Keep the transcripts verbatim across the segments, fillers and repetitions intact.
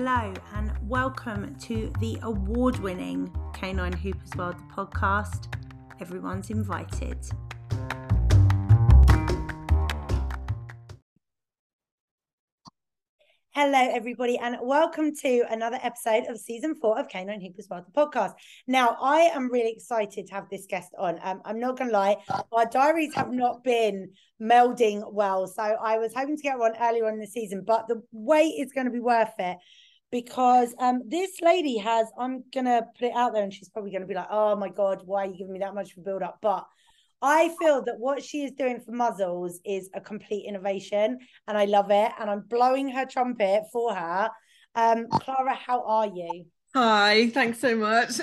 Hello and welcome to the award-winning Canine Hoopers World podcast. Everyone's invited. Hello everybody and welcome to another episode of season four of Canine Hoopers World, the podcast. Now I am really excited to have this guest on. Um, I'm not going to lie, our diaries have not been melding well. So I was hoping to get one earlier on in the season, but the wait is going to be worth it because um, this lady has, I'm going to put it out there and she's probably going to be like, oh my God, why are you giving me that much of a build up? But I feel that what she is doing for muzzles is a complete innovation and I love it. And I'm blowing her trumpet for her. Um, Clara, how are you? Hi, thanks so much.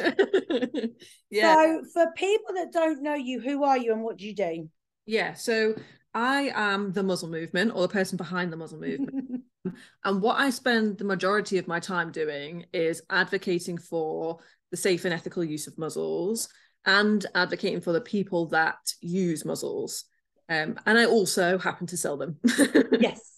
Yeah. So for people that don't know you, who are you and what do you do? Yeah, so I am the muzzle movement or the person behind the muzzle movement. And what I spend the majority of my time doing is advocating for the safe and ethical use of muzzles and advocating for the people that use muzzles. Um, and I also happen to sell them. Yes.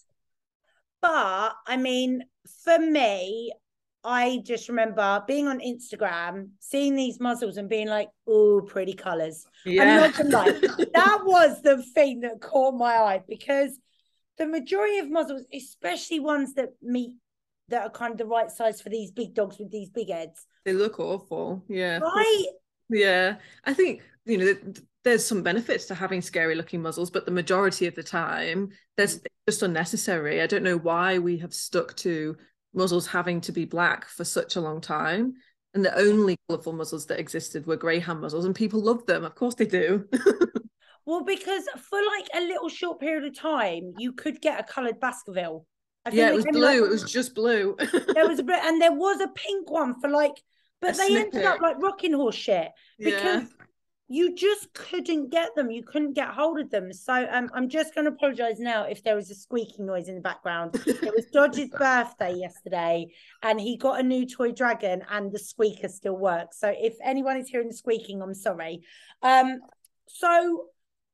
But, I mean, for me, I just remember being on Instagram, seeing these muzzles and being like, oh, pretty colours. Yeah. I'm not gonna lie. That was the thing that caught my eye because the majority of muzzles, especially ones that meet, that are kind of the right size for these big dogs with these big heads. They look awful. Yeah. Right? Yeah, I think, you know, there's some benefits to having scary looking muzzles, but the majority of the time, there's just unnecessary. I don't know why we have stuck to muzzles having to be black for such a long time. And the only colourful muzzles that existed were greyhound muzzles, and people loved them. Of course they do. Well, because for like a little short period of time, you could get a coloured Baskerville. I think yeah, it was blue. Like, it was just blue. There was a bit, and there was a pink one for like, but a they snippet. Ended up like rocking horse shit because yeah. You just couldn't get them. You couldn't get hold of them. So um, I'm just going to apologise now if there was a squeaking noise in the background. It was Dodge's birthday yesterday and he got a new toy dragon and the squeaker still works. So if anyone is hearing the squeaking, I'm sorry. Um, so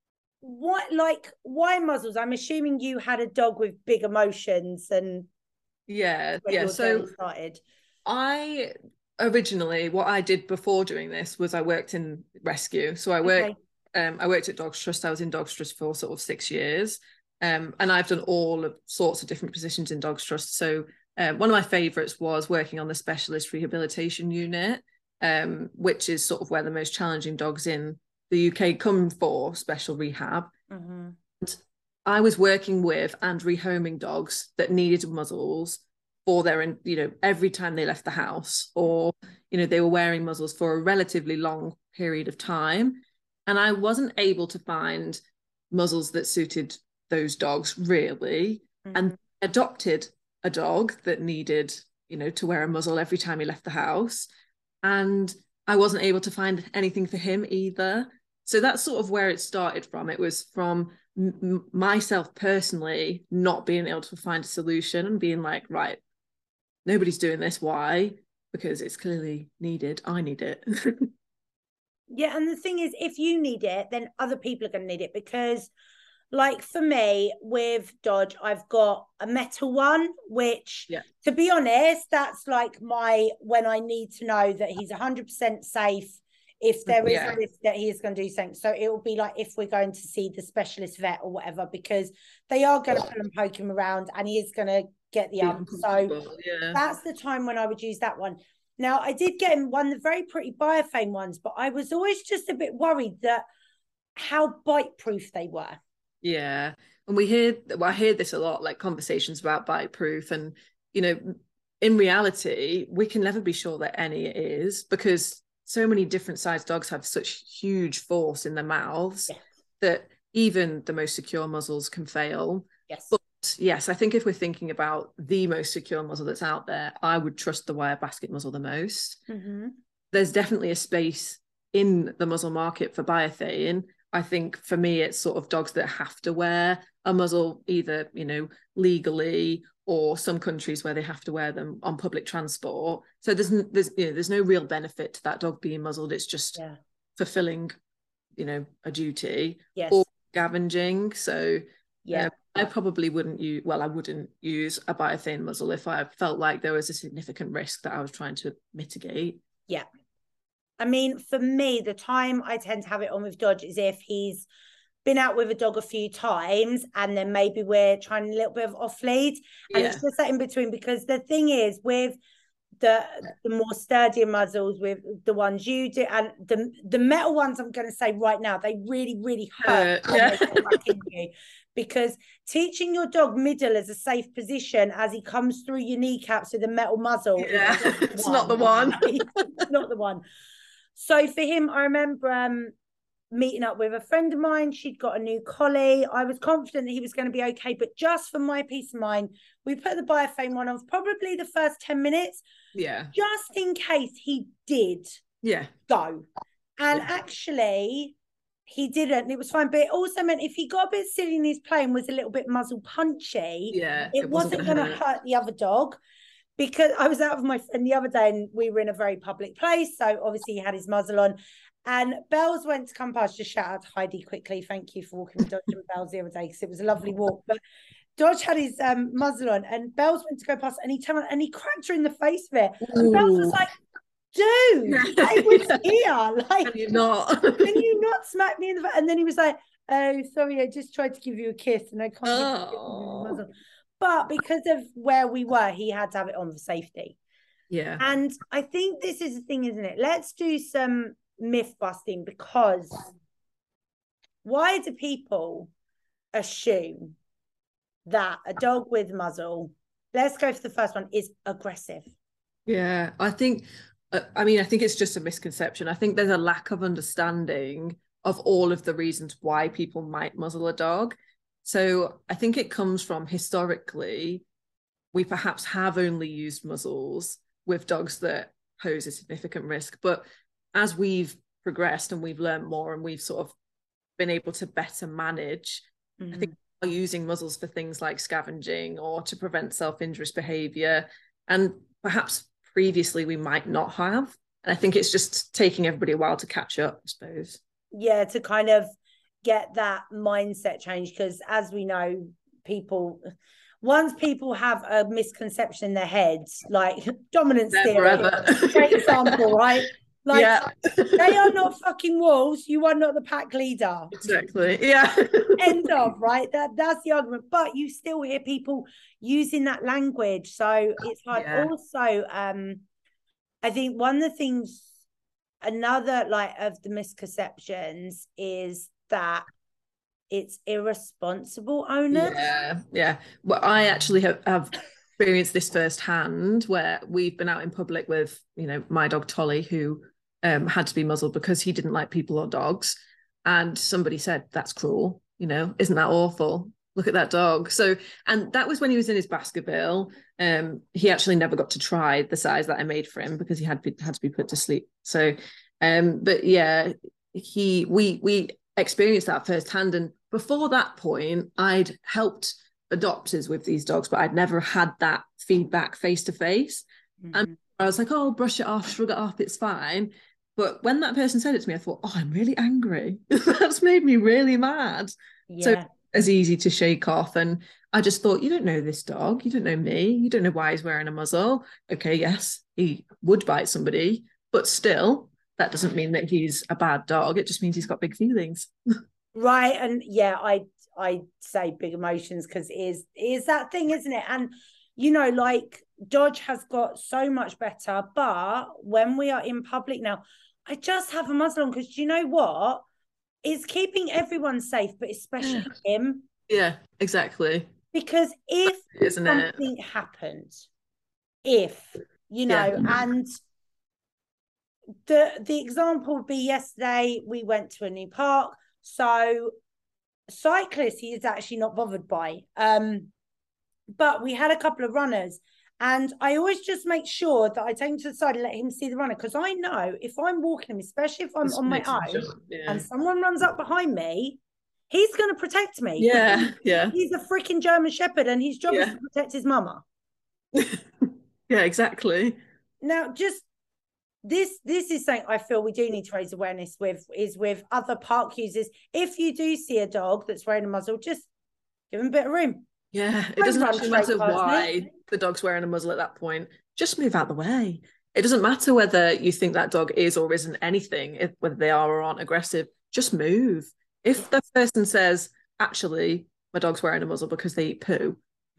what, like, why muzzles? I'm assuming you had a dog with big emotions and yeah, yeah. So started. I... Originally, what I did before doing this was I worked in rescue. So I worked, okay. um, I worked at Dogs Trust. I was in Dogs Trust for sort of six years, um, and I've done all of sorts of different positions in Dogs Trust. So um, one of my favourites was working on the specialist rehabilitation unit, um, which is sort of where the most challenging dogs in the U K come for special rehab. Mm-hmm. And I was working with and rehoming dogs that needed muzzles for their, you know, every time they left the house, or, you know, they were wearing muzzles for a relatively long period of time. And I wasn't able to find muzzles that suited those dogs really. Mm-hmm. And adopted a dog that needed, you know, to wear a muzzle every time he left the house. And I wasn't able to find anything for him either. So that's sort of where it started from. It was from m- myself personally not being able to find a solution and being like, right, nobody's doing this. Why? Because it's clearly needed. I need it. Yeah, and the thing is, if you need it, then other people are going to need it because, like for me, with Dodge, I've got a metal one, which, yeah. to be honest, that's like my, when I need to know that he's one hundred percent safe if there is yeah. a risk that he is going to do something. So it will be like if we're going to see the specialist vet or whatever, because they are going to pull and poke him around and he is going to get the ump. So yeah. that's the time when I would use that one. Now, I did get him one of the very pretty Biofame ones, but I was always just a bit worried that how bite-proof they were. Yeah. And we hear, well, I hear this a lot, like conversations about bite-proof. And, you know, in reality, we can never be sure that any is because so many different sized dogs have such huge force in their mouths yes. that even the most secure muzzles can fail. Yes. But yes, I think if we're thinking about the most secure muzzle that's out there, I would trust the wire basket muzzle the most. Mm-hmm. There's definitely a space in the muzzle market for biothane. I think for me, it's sort of dogs that have to wear a muzzle either, you know, legally or some countries where they have to wear them on public transport. So there's there's you know there's no real benefit to that dog being muzzled. It's just yeah. fulfilling, you know, a duty yes. or scavenging. So Yeah. Um, I probably wouldn't use, well, I wouldn't use a biothiene muzzle if I felt like there was a significant risk that I was trying to mitigate. Yeah. I mean, for me, the time I tend to have it on with Dodge is if he's been out with a dog a few times and then maybe we're trying a little bit of off lead. And yeah. it's just that in between, because the thing is with the the more sturdier muzzles, with the ones you do, and the the metal ones, I'm going to say right now, they really, really hurt uh, yeah. you, because teaching your dog middle as a safe position as he comes through your kneecaps with a metal muzzle, yeah. it's one, not the one. It's not the one. So for him, I remember um, meeting up with a friend of mine. She'd got a new collie. I was confident that he was going to be okay, but just for my peace of mind, we put the biofane one on probably the first ten minutes. Yeah. Just in case he did yeah. go. And yeah. actually, he didn't. And it was fine. But it also meant if he got a bit silly in his play and was a little bit muzzle punchy, yeah, it, it wasn't, wasn't going to hurt. hurt the other dog. Because I was out with my friend the other day and we were in a very public place. So obviously he had his muzzle on. And Bells went to come past. Just shout out to Heidi quickly. Thank you for walking with Dodge and Bells the other day because it was a lovely walk. But Dodge had his um, muzzle on and Bells went to go past and he turned and he cracked her in the face with it. And Bells was like, dude, I was here. Like, can you not? Can you not smack me in the face? And then he was like, oh, sorry, I just tried to give you a kiss and I can't oh. give you a muzzle. But because of where we were, he had to have it on for safety. Yeah. And I think this is the thing, isn't it? Let's do some myth busting, because why do people assume that a dog with muzzle, let's go for the first one, is aggressive? Yeah, I think, uh, I mean, I think it's just a misconception. I think there's a lack of understanding of all of the reasons why people might muzzle a dog. So I think it comes from historically, we perhaps have only used muzzles with dogs that pose a significant risk. But as we've progressed and we've learned more and we've sort of been able to better manage, mm-hmm. I think we're using muzzles for things like scavenging or to prevent self-injurious behaviour. And perhaps previously we might not have. And I think it's just taking everybody a while to catch up, I suppose. Yeah, to kind of get that mindset change, because as we know, people once people have a misconception in their heads, like dominance theory, great example, right? Like, yeah. They are not fucking wolves, you are not the pack leader. Exactly. Yeah. End of, right? That that's the argument. But you still hear people using that language. So it's like yeah. also um I think one of the things, another like of the misconceptions is that it's irresponsible owners. Yeah, yeah. Well, I actually have, have experienced this firsthand, where we've been out in public with, you know, my dog Tolly, who um, had to be muzzled because he didn't like people or dogs. And somebody said, that's cruel, you know, isn't that awful? Look at that dog. So, and that was when he was in his Baskerville. Um, he actually never got to try the size that I made for him because he had, had to be put to sleep. So, um, but yeah, he, we, we, experienced that firsthand. And before that point, I'd helped adopters with these dogs, but I'd never had that feedback face to face. And I was like, oh, brush it off, shrug it off, it's fine. But when that person said it to me, I thought, oh, I'm really angry. That's made me really mad. Yeah. So it's easy to shake off. And I just thought, you don't know this dog, you don't know me, you don't know why he's wearing a muzzle. Okay, yes, he would bite somebody, but still, that doesn't mean that he's a bad dog. It just means he's got big feelings. Right. And yeah, I I say big emotions because it is, it is that thing, isn't it? And, you know, like Dodge has got so much better. But when we are in public now, I just have a muzzle on because do you know what? It's keeping everyone safe, but especially yeah. him. Yeah, exactly. Because if Isn't something it? happened, if, you know, yeah. and the the example would be yesterday we went to a new park, so cyclists he is actually not bothered by, um but we had a couple of runners and I always just make sure that I take him to the side and let him see the runner, because I know if I'm walking him, especially if I'm this on my own yeah. and someone runs up behind me, he's going to protect me. Yeah, yeah. He's a freaking German Shepherd and his job yeah. is to protect his mama. Yeah, exactly. Now just This this is something I feel we do need to raise awareness with, is with other park users. If you do see a dog that's wearing a muzzle, just Give him a bit of room. Yeah, it doesn't actually matter why the dog's wearing a muzzle at that point. Just move out the way. It doesn't matter whether you think that dog is or isn't anything, if, whether they are or aren't aggressive. Just move. If the person says, actually, my dog's wearing a muzzle because they eat poo,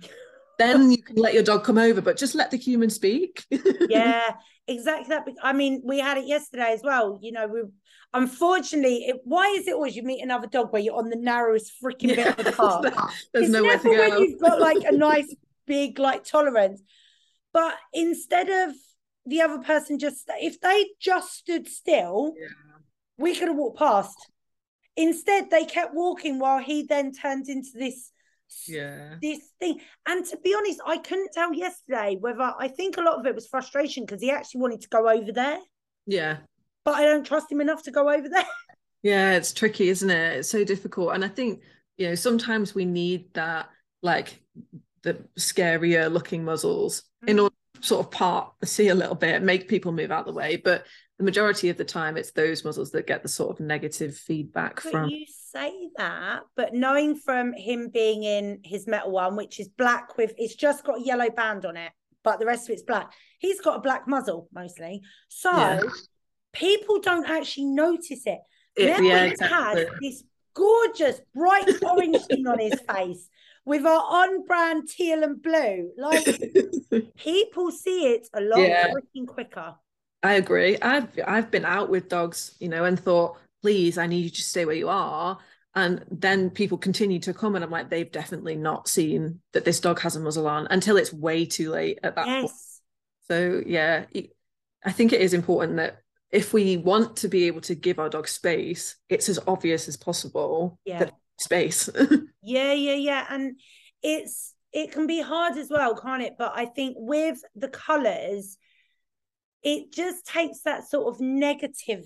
then you can let your dog come over, but just let the human speak. Yeah, exactly that. I mean, we had it yesterday as well. You know, we unfortunately, it, why is it always you meet another dog where you're on the narrowest freaking Yeah, bit of the park? There's it's nowhere never to go. when you've got like a nice big like tolerance. But instead of the other person just, if they just stood still, yeah. we could have walked past. Instead, they kept walking while he then turned into this, yeah, this thing. And to be honest, I couldn't tell yesterday whether, I think a lot of it was frustration because he actually wanted to go over there. Yeah. But I don't trust him enough to go over there. Yeah, it's tricky, isn't it? It's so difficult. And I think, you know, sometimes we need that, like the scarier looking muzzles mm. in order to sort of part the sea a little bit, make people move out the way. But the majority of the time, it's those muzzles that get the sort of negative feedback but from. You say that, but knowing from him being in his metal one, which is black with, it's just got a yellow band on it, but the rest of it's black. He's got a black muzzle mostly. So yeah. people don't actually notice it. It, now yeah, he exactly. has this gorgeous bright orange thing on his face with our on-brand teal and blue. Like people see it a lot yeah. freaking quicker. I agree. I've I've been out with dogs, you know, and thought, please, I need you to stay where you are. And then people continue to come, and I'm like, they've definitely not seen that this dog has a muzzle on until it's way too late at that yes. point. So yeah, I think it is important that if we want to be able to give our dog space, it's as obvious as possible yeah. that space. yeah, yeah, yeah. And it's it can be hard as well, can't it? But I think with the colours, it just takes that sort of negative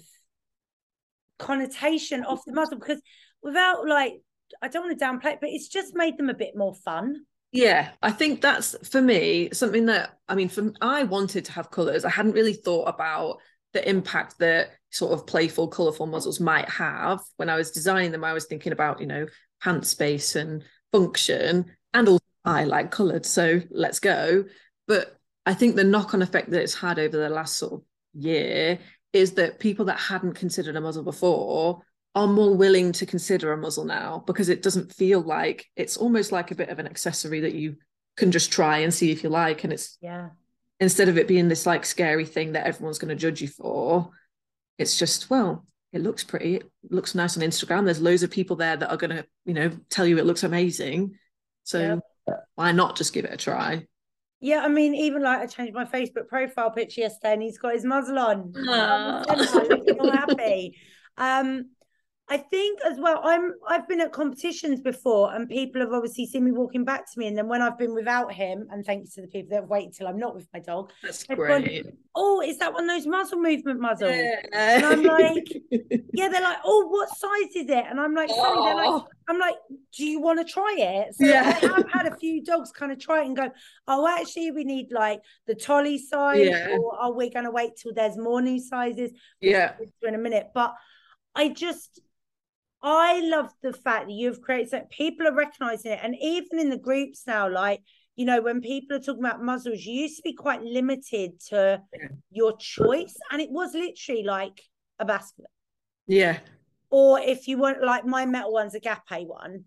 connotation off the muzzle, because without, like, I don't want to downplay it, but it's just made them a bit more fun. Yeah, I think that's, for me, something that, I mean, for, I wanted to have colours. I hadn't really thought about the impact that sort of playful, colourful muzzles might have. When I was designing them, I was thinking about, you know, pant space and function, and also I like coloured, so let's go. But I think the knock-on effect that it's had over the last sort of year is that people that hadn't considered a muzzle before are more willing to consider a muzzle now, because it doesn't feel like, it's almost like a bit of an accessory that you can just try and see if you like. And it's, yeah, instead of it being this like scary thing that everyone's going to judge you for, it's just, well, it looks pretty, it looks nice on Instagram. There's loads of people there that are going to, you know, tell you it looks amazing. So yep. why not just give it a try? Yeah, I mean, even like I changed my Facebook profile picture yesterday and he's got his muzzle on. Looking all happy. Um, I think as well, I'm I've been at competitions before and people have obviously seen me walking back to me, and then when I've been without him, and thanks to the people that have waited till I'm not with my dog, that's great. Gone, oh, is that one of those muzzle movement muzzles? Yeah. And I'm like, yeah, they're like, oh, what size is it? And I'm like, sorry, they're like, I'm like, do you want to try it? So yeah. I have had a few dogs kind of try it and go, oh, actually, we need like the Tolly size, yeah. or oh, we're going to wait till there's more new sizes. Yeah, in a minute, but I just. I love the fact that you've created that people are recognizing it. And even in the groups now, like, you know, when people are talking about muzzles, you used to be quite limited to yeah. your choice. And it was literally like a basket. Yeah. Or if you want, like my metal one's a Gape one.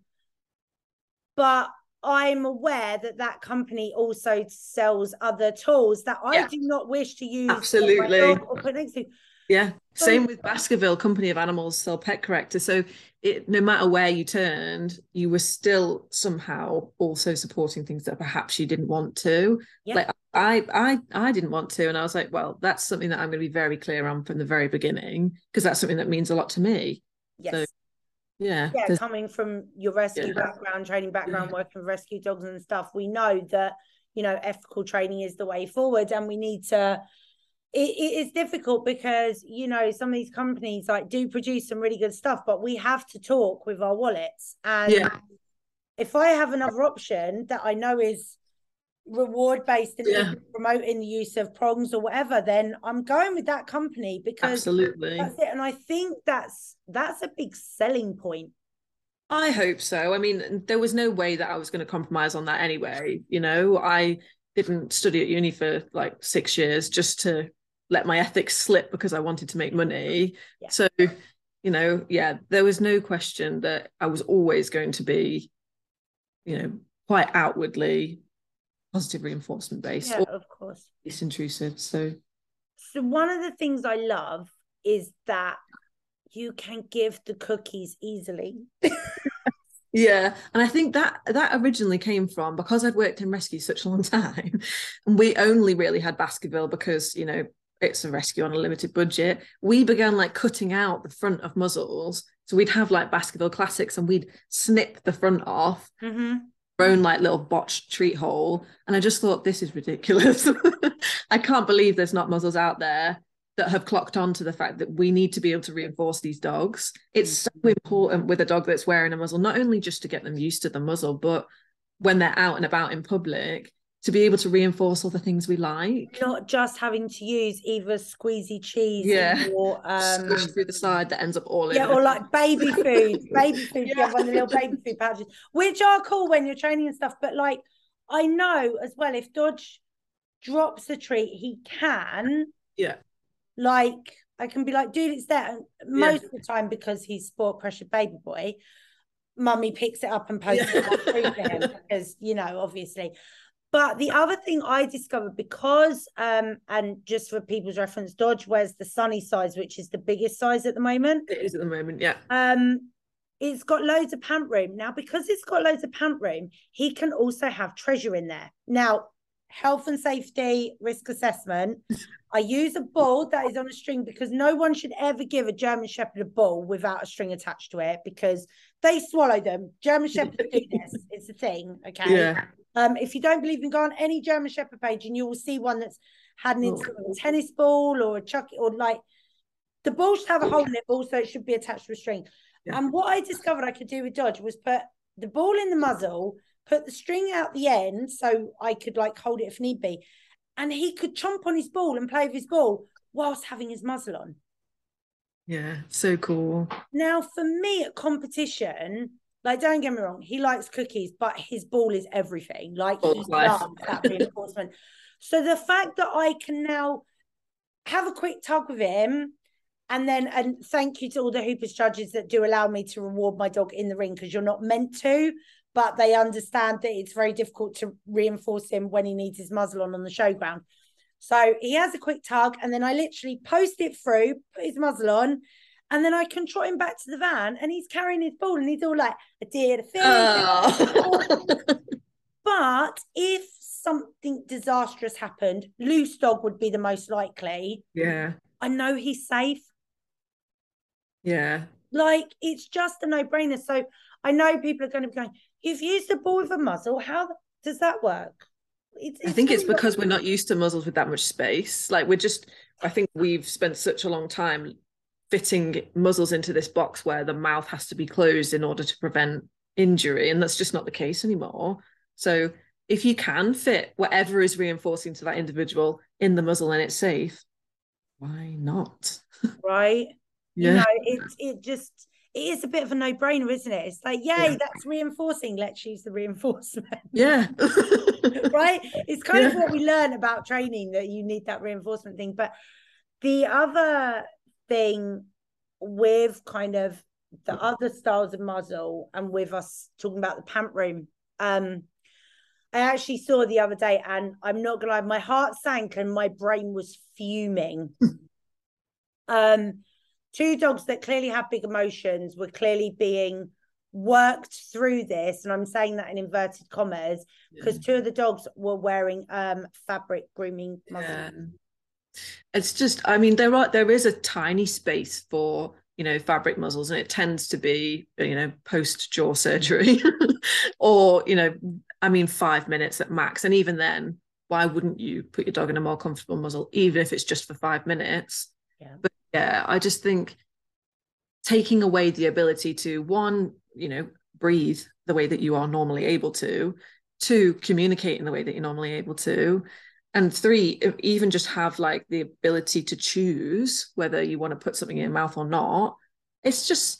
But I'm aware that that company also sells other tools that I yeah. do not wish to use. Absolutely. Or put next to. Yeah, same with Baskerville, Company of Animals sell pet correctors. So it, no matter where you turned, you were still somehow also supporting things that perhaps you didn't want to. Yeah. Like I, I, I didn't want to, and I was like, well, that's something that I'm going to be very clear on from the very beginning, because that's something that means a lot to me. Yes. So, yeah. Yeah, coming from your rescue yeah. background, training background, yeah. working with rescue dogs and stuff, we know that, you know, ethical training is the way forward, and we need to. It, it is difficult because, you know, some of these companies like do produce some really good stuff, but we have to talk with our wallets. And yeah. if I have another option that I know is reward based and yeah. promoting the use of prongs or whatever, then I'm going with that company, because absolutely that's it. And I think that's that's a big selling point. I hope so. I mean, there was no way that I was going to compromise on that anyway. You know, I didn't study at uni for like six years just to let my ethics slip because I wanted to make money. Yeah. So, you know, yeah, there was no question that I was always going to be, you know, quite outwardly positive reinforcement based. Yeah, of course. It's intrusive. So, so one of the things I love is that you can give the cookies easily. Yeah, and I think that that originally came from because I'd worked in rescue such a long time, and we only really had Baskerville because, you know, it's a rescue on a limited budget. We began like cutting out the front of muzzles, so we'd have like Baskerville Classics, and we'd snip the front off, mm-hmm. our own like little botched treat hole, and I just thought, this is ridiculous. I can't believe there's not muzzles out there that have clocked on to the fact that we need to be able to reinforce these dogs. It's so important with a dog that's wearing a muzzle, not only just to get them used to the muzzle, but when they're out and about in public, to be able to reinforce all the things we like. Not just having to use either squeezy cheese yeah. or um squish through the side that ends up all yeah, in or like baby food, baby food, yeah. You have one of the little baby food pouches, which are cool when you're training and stuff. But like, I know as well, if Dodge drops a treat, he can. Yeah. Like, I can be like, dude, it's there. And most yeah. of the time, because he's sport pressured baby boy, mummy picks it up and posts yeah. it on for him because, you know, obviously. But the other thing I discovered, because, um, and just for people's reference, Dodge wears the Sunny size, which is the biggest size at the moment. It is at the moment, yeah. Um, it's got loads of pant room. Now, because it's got loads of pant room, he can also have treasure in there. Now, health and safety risk assessment, I use a ball that is on a string because no one should ever give a German Shepherd a ball without a string attached to it because they swallow them. German Shepherds do this. It's a thing, okay? Yeah. Um, if you don't believe me, go on any German Shepherd page and you will see one that's had an instant oh. tennis ball or a chuck, or like the ball should have a hole in it, but also it should be attached to a string. Yeah. And what I discovered I could do with Dodge was put the ball in the muzzle, put the string out the end so I could like hold it if need be. And he could chomp on his ball and play with his ball whilst having his muzzle on. Yeah, so cool. Now, for me at competition, like, don't get me wrong, he likes cookies, but his ball is everything. Like, he loves that reinforcement. So the fact that I can now have a quick tug with him, and then, and thank you to all the Hoopers judges that do allow me to reward my dog in the ring, because you're not meant to, but they understand that it's very difficult to reinforce him when he needs his muzzle on on the showground. So he has a quick tug, and then I literally post it through, put his muzzle on, and then I can trot him back to the van, and he's carrying his ball, and he's all like, I did a thing. Oh. But if something disastrous happened, loose dog would be the most likely. Yeah. I know he's safe. Yeah. Like, it's just a no-brainer. So I know people are going to be going, you've used a ball with a muzzle. How does that work? It's, it's I think it's because we're not used to muzzles with that much space. Like, we're just, I think we've spent such a long time fitting muzzles into this box where the mouth has to be closed in order to prevent injury. And that's just not the case anymore. So if you can fit whatever is reinforcing to that individual in the muzzle and it's safe, why not? Right. Yeah. You know, it, it just, it is a bit of a no-brainer, isn't it? It's like, yay, yeah. that's reinforcing. Let's use the reinforcement. Yeah. Right? It's kind yeah. of what we learn about training, that you need that reinforcement thing. But the other thing with kind of the other styles of muzzle, and with us talking about the pant room, um, I actually saw the other day, and I'm not gonna lie, my heart sank and my brain was fuming. um, two dogs that clearly have big emotions were clearly being worked through this, and I'm saying that in inverted commas, because yeah. two of the dogs were wearing um fabric grooming muzzles. Yeah. It's just, I mean, there are there is a tiny space for, you know, fabric muzzles, and it tends to be, you know, post jaw surgery or, you know, I mean, five minutes at max. And even then, why wouldn't you put your dog in a more comfortable muzzle, even if it's just for five minutes? Yeah. But yeah, I just think taking away the ability to, one, you know, breathe the way that you are normally able to, two, communicate in the way that you're normally able to, and three, even just have like the ability to choose whether you want to put something in your mouth or not. It's just,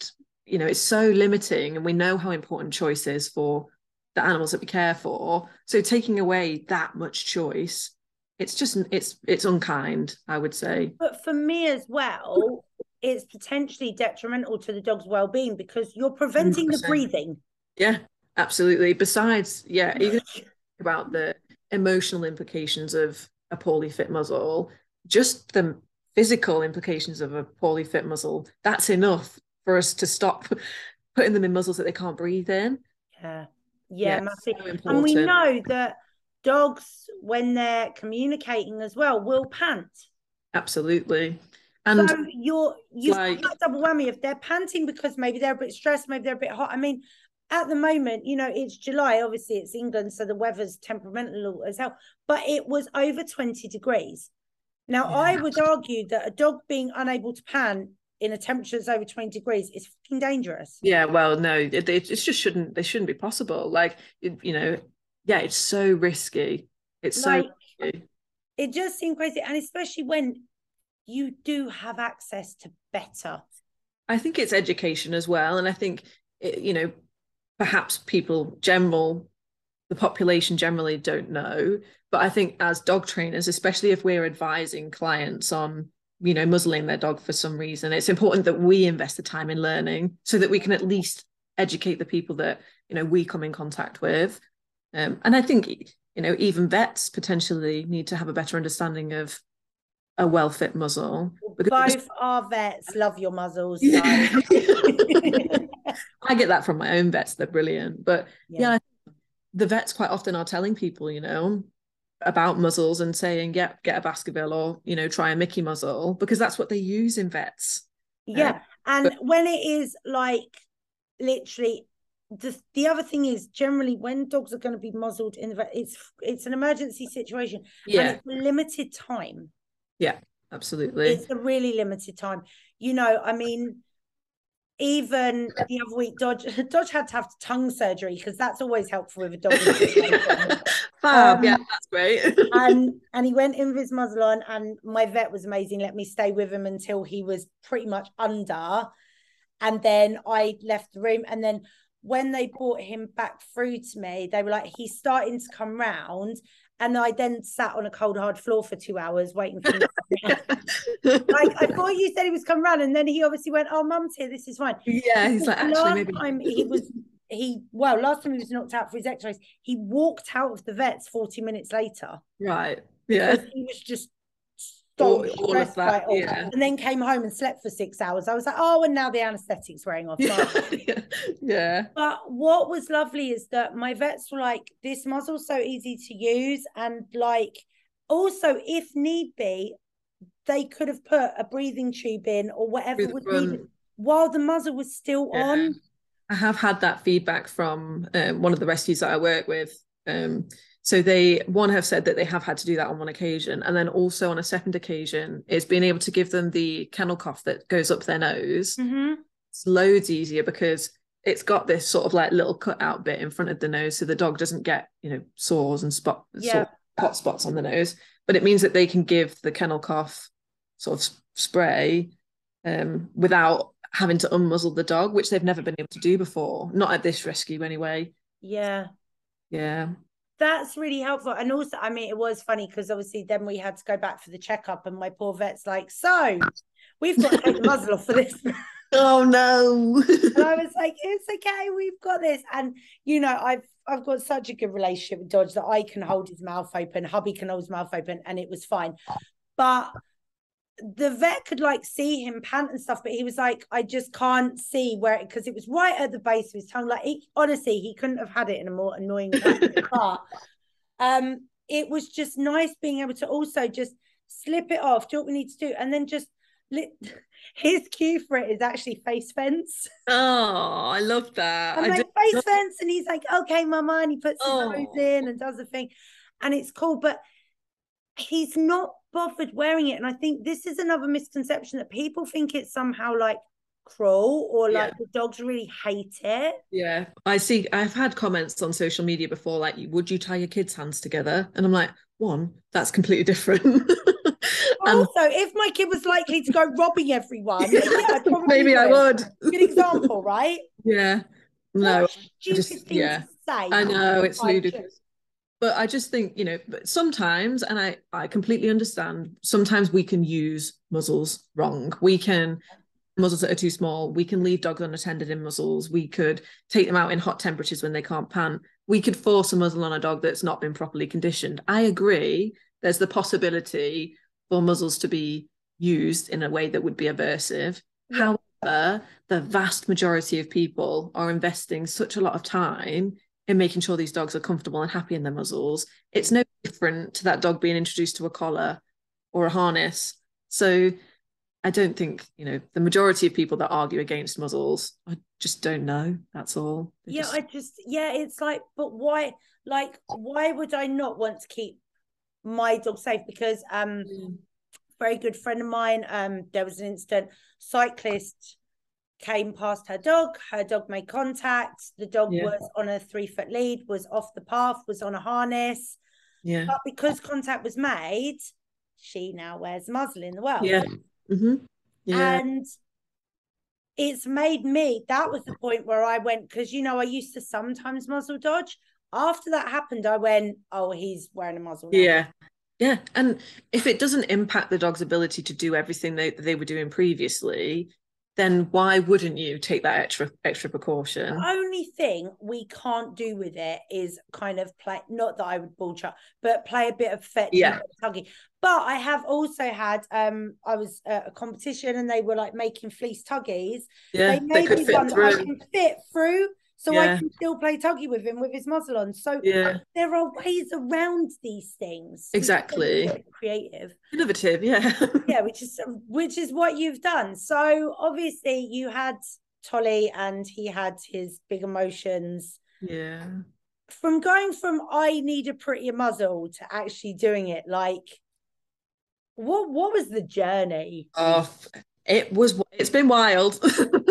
you know, it's so limiting, and we know how important choice is for the animals that we care for. So taking away that much choice, it's just it's it's unkind, I would say. But for me as well, it's potentially detrimental to the dog's well-being, because you're preventing one hundred percent the breathing. Yeah, absolutely. Besides, yeah, even about the emotional implications of a poorly fit muzzle, just the physical implications of a poorly fit muzzle, that's enough for us to stop putting them in muzzles that they can't breathe in. Yeah, yeah, yeah massive. So and we know that dogs, when they're communicating as well, will pant. Absolutely. And so you're you've like, got that double whammy. If they're panting because maybe they're a bit stressed, maybe they're a bit hot. I mean, at the moment, you know, it's July, obviously it's England, so the weather's temperamental as hell, but it was over twenty degrees. Now, yeah. I would argue that a dog being unable to pant in a temperature that's over twenty degrees is fucking dangerous. Yeah, well, no, it, it just shouldn't, they shouldn't be possible. Like, it, you know, yeah, it's so risky. It's like, so risky. It just seemed crazy. And especially when you do have access to better. I think it's education as well. And I think, it, you know, perhaps people general, the population generally don't know. But I think as dog trainers, especially if we're advising clients on, you know, muzzling their dog for some reason, it's important that we invest the time in learning so that we can at least educate the people that, you know, we come in contact with. Um, and I think, you know, even vets potentially need to have a better understanding of a well-fit muzzle. Both our vets love your muzzles. Yeah. I get that from my own vets. They're brilliant. But yeah. yeah, the vets quite often are telling people, you know, about muzzles and saying, yeah, get a Baskerville or, you know, try a Mickey muzzle, because that's what they use in vets. Yeah. Um, and but- when it is like literally, the, the other thing is generally when dogs are going to be muzzled in the vet, it's, it's an emergency situation. Yeah. And it's a limited time. Yeah, absolutely. It's a really limited time. You know, I mean, even the other week, Dodge Dodge had to have tongue surgery, because that's always helpful with a dog. Fab, um, yeah, that's great. and and he went in with his muzzle on, and my vet was amazing. Let me stay with him until he was pretty much under, and then I left the room. And then when they brought him back through to me, they were like, he's starting to come round. And I then sat on a cold, hard floor for two hours waiting for him to come round. Like, I thought you said he was coming round, and then he obviously went, oh, mum's here, this is fine. Yeah, he's like, actually, last maybe. time he was, he, well, last time he was knocked out for his x-rays, he walked out of the vets forty minutes later. Right, yeah. Because he was just all, all of that, all. Yeah. And then came home and slept for six hours. I was like, oh, and now the anaesthetic's wearing off. Yeah. yeah. But what was lovely is that my vets were like, this muzzle's so easy to use. And like, also, if need be, they could have put a breathing tube in or whatever was needed while the muzzle was still yeah. on. I have had that feedback from um, one of the rescues that I work with. Um, So they, one, have said that they have had to do that on one occasion. And then also on a second occasion, it's being able to give them the kennel cough that goes up their nose. Mm-hmm. It's loads easier because it's got this sort of like little cut out bit in front of the nose. So the dog doesn't get, you know, sores and spot, yeah. sort of hot spots on the nose. But it means that they can give the kennel cough sort of spray um, without having to unmuzzle the dog, which they've never been able to do before. Not at this rescue anyway. Yeah. Yeah. That's really helpful. And also, I mean, it was funny because obviously then we had to go back for the checkup, and my poor vet's like, so we've got to take the muzzle off for this. Oh no. And I was like, it's okay, we've got this. And you know, I've I've got such a good relationship with Dodge that I can hold his mouth open, hubby can hold his mouth open, and it was fine. But the vet could like see him pant and stuff, but he was like, I just can't see where, because it, it was right at the base of his tongue. Like, he, honestly, he couldn't have had it in a more annoying way. But um, it was just nice being able to also just slip it off, do what we need to do, and then just lit. His cue for it is actually face fence. Oh, I love that. I'm I like, face love... fence, and he's like, okay, mama, and he puts his oh. nose in and does the thing, and it's cool, but he's not bothered wearing it. And I think this is another misconception, that people think it's somehow like cruel or like yeah. the dogs really hate it. Yeah, I see. I've had comments on social media before, like, would you tie your kids' hands together? And I'm like, one, that's completely different. And also, if my kid was likely to go robbing everyone, then yeah, I probably maybe would. I would. Good example, right? Yeah. No. What stupid just, thing yeah. to say. I know it's I ludicrous. Just... But I just think, you know, sometimes, and I, I completely understand, sometimes we can use muzzles wrong. We can, muzzles that are too small, we can leave dogs unattended in muzzles. We could take them out in hot temperatures when they can't pant. We could force a muzzle on a dog that's not been properly conditioned. I agree. There's the possibility for muzzles to be used in a way that would be aversive. Yeah. However, the vast majority of people are investing such a lot of time in making sure these dogs are comfortable and happy in their muzzles. It's no different to that dog being introduced to a collar or a harness. So I don't think, you know, the majority of people that argue against muzzles, I just don't know. That's all. They're yeah, just... I just, yeah, it's like, but why, like, why would I not want to keep my dog safe? Because um, mm. very good friend of mine, um, there was an incident, cyclist came past her dog, her dog made contact, the dog yeah. was on a three foot lead, was off the path, was on a harness. Yeah. But because contact was made, she now wears a muzzle in the world. Yeah. Mm-hmm. Yeah. And it's made me, that was the point where I went, because, you know, I used to sometimes muzzle dodge. After that happened, I went, oh, he's wearing a muzzle now. Yeah. Yeah. And if it doesn't impact the dog's ability to do everything they, they were doing previously, then why wouldn't you take that extra extra precaution? The only thing we can't do with it is kind of play, not that I would ball chuck, but play a bit of fetch yeah. and tuggy. But I have also had, um, I was at a competition and they were like making fleece tuggies. Yeah, they made they could me fit one through. that I can fit through. So yeah. I can still play tuggy with him with his muzzle on. So yeah. there are ways around these things. Exactly. Creative. Innovative, yeah. yeah, which is which is what you've done. So obviously you had Tolly and he had his big emotions. Yeah. From going from I need a prettier muzzle to actually doing it, like what what was the journey? Oh, it was it's been wild.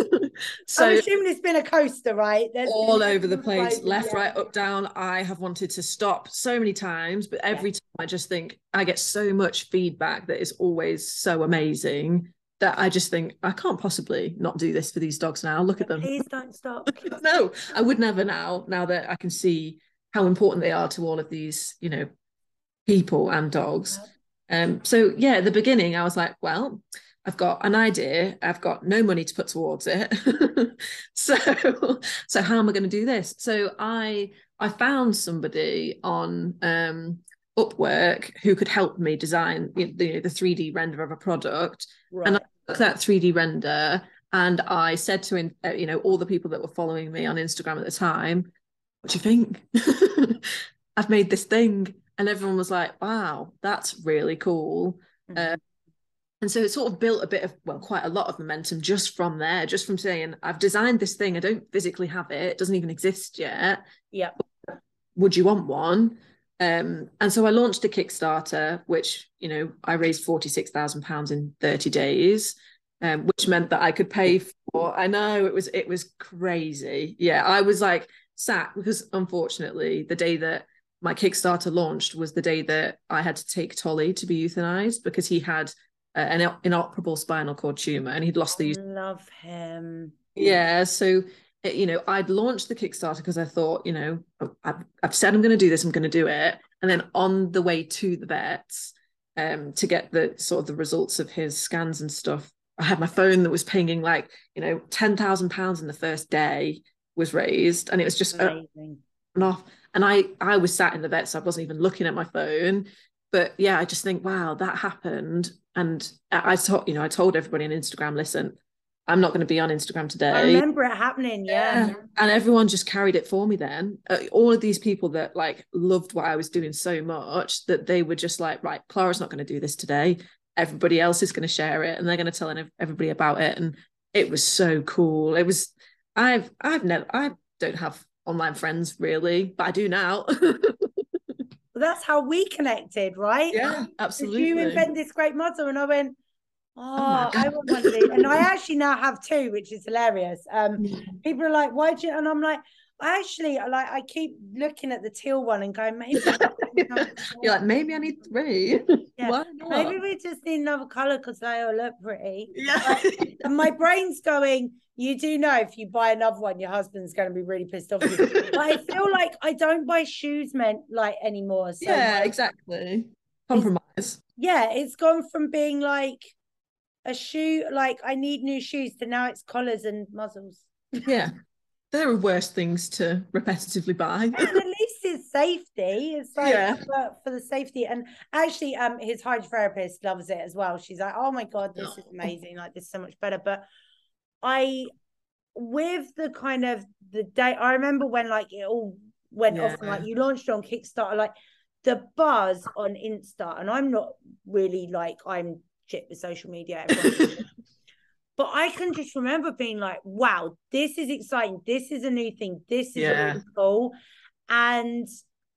So I'm assuming it's been a coaster, right? There's all over the place, left, yeah. right, up, down. I have wanted to stop so many times, but every yeah. time I just think I get so much feedback that is always so amazing that I just think I can't possibly not do this for these dogs now. Look at them. Please don't stop. No, I would never now, now that I can see how important they are to all of these, you know, people and dogs. Yeah. Um, so yeah, at the beginning I was like, well, I've got an idea. I've got no money to put towards it. so, so how am I going to do this? So I, I found somebody on um, Upwork who could help me design you know, the, the three D render of a product. Right. And I took that three D render and I said to him, you know, all the people that were following me on Instagram at the time, what do you think? I've made this thing. And everyone was like, wow, that's really cool. Mm-hmm. Uh, And so it sort of built a bit of, well, quite a lot of momentum just from there, just from saying, I've designed this thing. I don't physically have it. It doesn't even exist yet. Yeah. Would you want one? Um, and so I launched a Kickstarter, which, you know, I raised forty-six thousand pounds in thirty days, um, which meant that I could pay for, I know it was, it was crazy. Yeah. I was like sat because unfortunately the day that my Kickstarter launched was the day that I had to take Tolly to be euthanized because he had an inoperable spinal cord tumor and he'd lost the use. I love him. Yeah, so you know, I'd launched the Kickstarter because I thought, you know, I've, I've said I'm going to do this, I'm going to do it, and then on the way to the vets um to get the sort of the results of his scans and stuff, I had my phone that was pinging like, you know, ten thousand pounds in the first day was raised, and it was just amazing. And off, and I I was sat in the vet, so I wasn't even looking at my phone. But yeah, I just think, wow, that happened. And I told, you know, I told everybody on Instagram, listen, I'm not going to be on Instagram today. I remember it happening. Yeah. yeah. And everyone just carried it for me then. Uh, all of these people that like loved what I was doing so much that they were just like, right, Clara's not going to do this today. Everybody else is going to share it and they're going to tell everybody about it. And it was so cool. It was, I've, I've never, I don't have online friends really, but I do now. That's how we connected, right? Yeah, absolutely. You invent this great muzzle, and I went, oh, oh I want one of these. And I actually now have two, which is hilarious. Um, yeah. People are like, why do you? And I'm like, I actually, like, I keep looking at the teal one and going, maybe You're like, maybe I need three. Yeah. Why not? Maybe we just need another colour because they all look pretty. Yeah. Like, and my brain's going, you do know if you buy another one, your husband's going to be really pissed off. But I feel like I don't buy shoes meant like anymore. So yeah, exactly. Compromise. It's, yeah, it's gone from being like a shoe, like I need new shoes, to now it's collars and muzzles. Yeah. There are worse things to repetitively buy. And at least it's safety. It's like yeah. for, for the safety. And actually, um, his hydrotherapist loves it as well. She's like, oh my God, this is amazing. Like, this is so much better. But I, with the kind of the day, I remember when like it all went yeah. off and like you launched on Kickstarter, like the buzz on Insta, and I'm not really like, I'm shit with social media. But I can just remember being like, wow, this is exciting. This is a new thing. This is yeah. really cool. And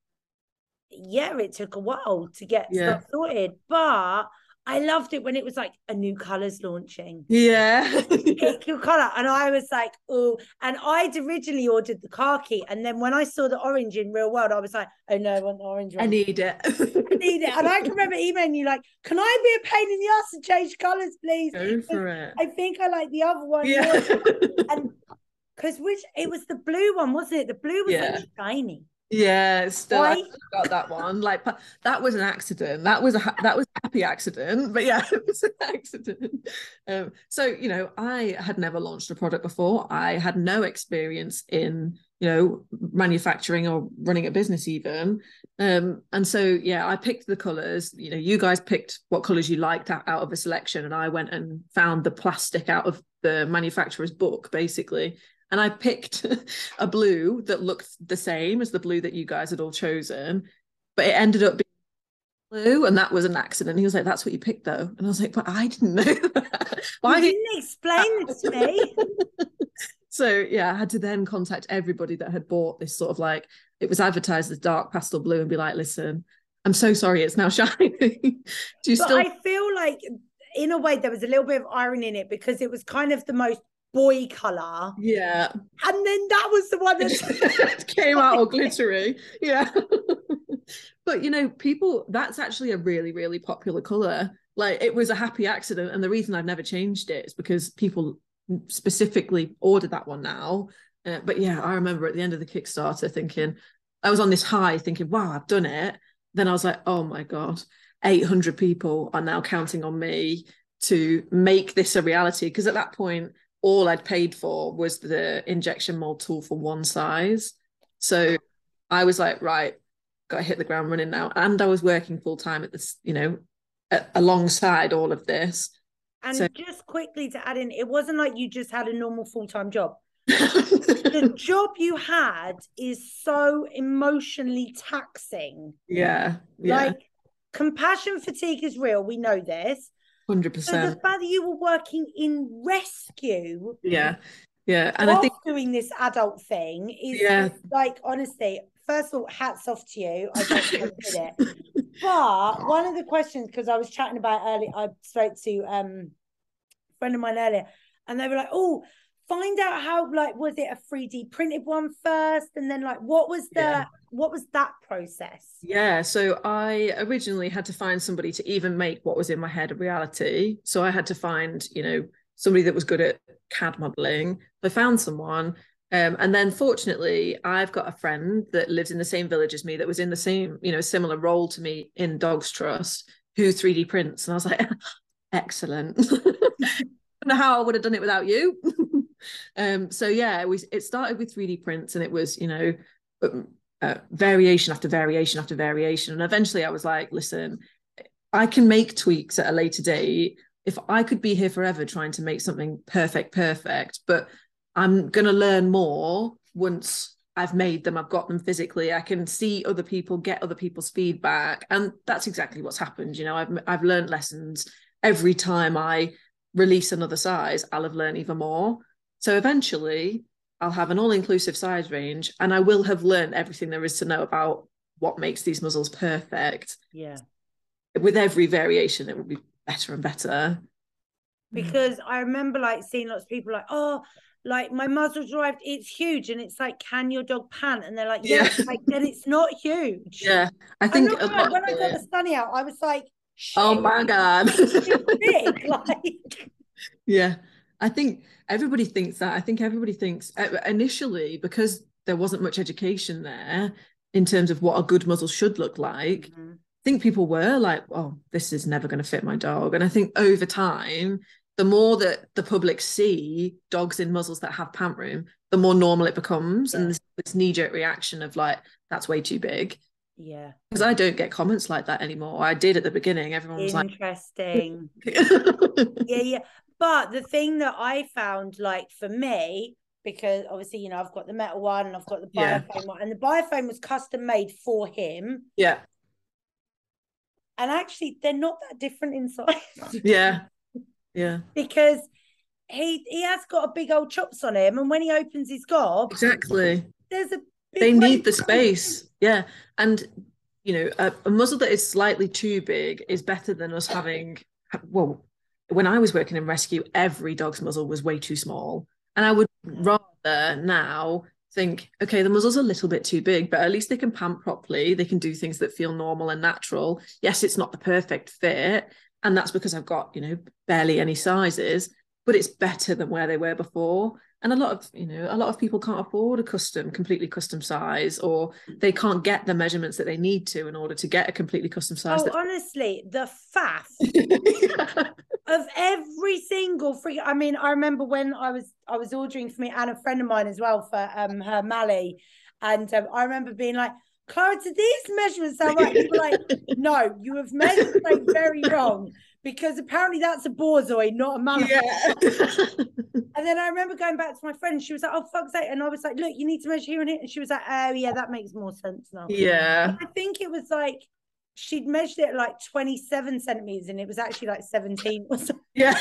yeah, it took a while to get yeah. stuff sorted. But I loved it when it was like a new colours launching. Yeah. Pick your colour. And I was like, oh. And I'd originally ordered the khaki. And then when I saw the orange in real world, I was like, oh no, I want the orange one. I need it. I need it. And I can remember emailing you like, can I be a pain in the ass and change colours, please? Go for it. I think I like the other one. Yeah. And because which it was the blue one, wasn't it? The blue was yeah. like shiny. Yeah, still I got that one. Like that was an accident. That was a that was a happy accident. But yeah, it was an accident. Um, so you know, I had never launched a product before. I had no experience in you know manufacturing or running a business even. Um, and so yeah, I picked the colours. You know, you guys picked what colours you liked out, out of a selection, and I went and found the plastic out of the manufacturer's book, basically. And I picked a blue that looked the same as the blue that you guys had all chosen, but it ended up being blue, and that was an accident. He was like, that's what you picked though. And I was like, but I didn't know that. Why you didn't explain this to me? So yeah, I had to then contact everybody that had bought this sort of like, it was advertised as dark pastel blue, and be like, listen, I'm so sorry, it's now shining. Do you but still I feel like in a way there was a little bit of irony in it, because it was kind of the most boy color, yeah, and then that was the one that came out all glittery, yeah. But you know, people, that's actually a really really popular color. Like, it was a happy accident, and the reason I've never changed it is because people specifically ordered that one now. Uh, but yeah, I remember at the end of the Kickstarter thinking, I was on this high thinking, wow, I've done it. Then I was like, oh my God, eight hundred people are now counting on me to make this a reality. Because at that point, all I'd paid for was the injection mold tool for one size. So I was like, right, got to hit the ground running now. And I was working full time at this, you know, at, alongside all of this. And so, just quickly to add in, it wasn't like you just had a normal full-time job. The job you had is so emotionally taxing. Yeah, yeah. Like, compassion fatigue is real. We know this. one hundred percent. So the fact that you were working in rescue, yeah, yeah, and I think doing this adult thing is yeah. like, honestly, first of all, hats off to you. I don't think I did it. But one of the questions, because I was chatting about earlier, I spoke to um, a friend of mine earlier, and they were like, "Oh, find out how, like, was it a three D printed one first, and then like, what was the yeah. what was that process?" Yeah, so I originally had to find somebody to even make what was in my head a reality. So I had to find, you know, somebody that was good at C A D modeling. I found someone. Um, and then fortunately, I've got a friend that lives in the same village as me that was in the same, you know, similar role to me in Dogs Trust, who three D prints. And I was like, excellent. I don't know how I would have done it without you. um, so yeah, it was, it started with three D prints, and it was, you know, uh, variation after variation after variation. And eventually I was like, listen, I can make tweaks at a later date. If I could be here forever trying to make something perfect, perfect, but I'm going to learn more once I've made them, I've got them physically. I can see other people, get other people's feedback. And that's exactly what's happened. You know, I've, I've learned lessons every time I release another size. I'll have learned even more. So eventually I'll have an all-inclusive size range, and I will have learned everything there is to know about what makes these muzzles perfect. Yeah. With every variation, it will be better and better. Because I remember like seeing lots of people like, oh, like my muzzle drive, it's huge, and it's like, can your dog pant? And they're like, yeah, Yeah. like then it's not huge. Yeah, I I'm think not a right. lot When of I got it. the Sunny out, I was like, shit, Oh my God. it's big, like. Yeah, I think everybody thinks that. I think everybody thinks uh, initially, because there wasn't much education there in terms of what a good muzzle should look like. Mm-hmm. I think people were like, oh, this is never going to fit my dog. And I think over time, the more that the public see dogs in muzzles that have pant room, the more normal it becomes. Yeah. And this, this knee-jerk reaction of like, that's way too big. Yeah. Because I don't get comments like that anymore. I did at the beginning. Everyone was interesting. like, yeah, yeah. But the thing that I found, like for me, because obviously, you know, I've got the metal one and I've got the Biofame yeah. one, and the Biofame was custom made for him. Yeah. And actually, they're not that different inside. Yeah. Yeah. Because he he has got a big old chops on him, and when he opens his gob, exactly, there's a big they need the space. Yeah. And you know, a, a muzzle that is slightly too big is better than us having, well, when I was working in rescue, every dog's muzzle was way too small. And I would rather now think, okay, the muzzle's a little bit too big, but at least they can pant properly. They can do things that feel normal and natural. Yes, it's not the perfect fit. And that's because I've got, you know, barely any sizes, but it's better than where they were before. And a lot of, you know, a lot of people can't afford a custom, completely custom size, or they can't get the measurements that they need to in order to get a completely custom size. Oh, that... honestly, the faff yeah. of every single freak. I mean, I remember when I was I was ordering for me and a friend of mine as well for um her Mally, and um, I remember being like, Clara, do these measurements sound right? You were like, no, you have measured like very wrong, because apparently that's a Borzoi, not a Malinois. Yeah. And then I remember going back to my friend, and she was like, oh, fuck's sake. And I was like, look, you need to measure here and here. And she was like, oh, yeah, that makes more sense now. Yeah. But I think it was like, she'd measured it like twenty-seven centimeters, and it was actually like seventeen or something. Yeah.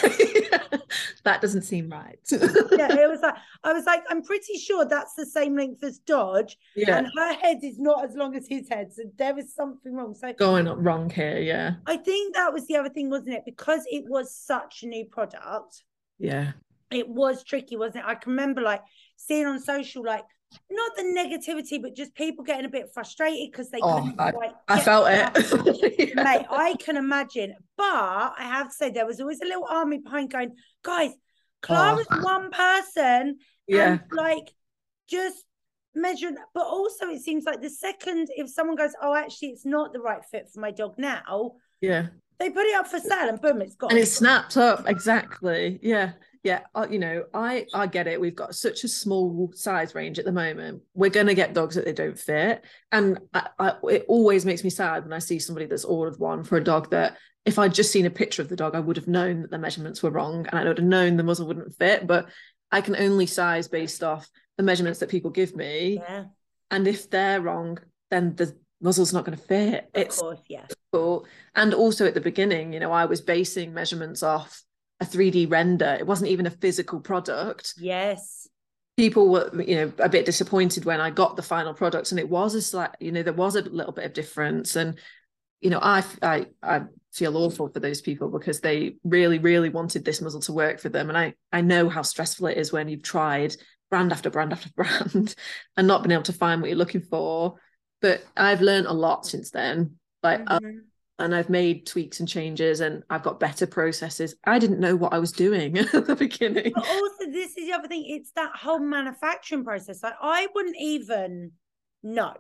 That doesn't seem right. Yeah, it was like, I was like, I'm pretty sure that's the same length as Dodge. Yeah. And her head is not as long as his head. So there was something wrong. So going on wrong here, yeah. I think that was the other thing, wasn't it? Because it was such a new product. Yeah. It was tricky, wasn't it? I can remember like seeing on social, like, not the negativity, but just people getting a bit frustrated because they oh, couldn't I, quite I felt it. Yeah. Mate, I can imagine. But I have to say, there was always a little army behind going, guys, Clara's oh. one person. Yeah. And like just measuring. But also it seems like the second, if someone goes, oh, actually, it's not the right fit for my dog now. Yeah. They put it up for sale and boom, it's gone. And it snaps up. Exactly. Yeah. Yeah, uh, you know, I I get it. We've got such a small size range at the moment. We're going to get dogs that they don't fit. And I, I, it always makes me sad when I see somebody that's ordered one for a dog that if I'd just seen a picture of the dog, I would have known that the measurements were wrong and I would have known the muzzle wouldn't fit. But I can only size based off the measurements that people give me. Yeah. And if they're wrong, then the muzzle's not going to fit. Of it's course, yeah. Cool. And also at the beginning, you know, I was basing measurements off a three D render. It wasn't even a physical product. Yes. People were, you know, a bit disappointed when I got the final product, and it was a slight, you know, there was a little bit of difference. And, you know, I, I, I feel awful for those people because they really, really wanted this muzzle to work for them. And I, I know how stressful it is when you've tried brand after brand after brand and not been able to find what you're looking for. But I've learned a lot since then. Like, mm-hmm. uh, and I've made tweaks and changes and I've got better processes. I didn't know what I was doing at the beginning. But also, this is the other thing. It's that whole manufacturing process. Like, I wouldn't even know.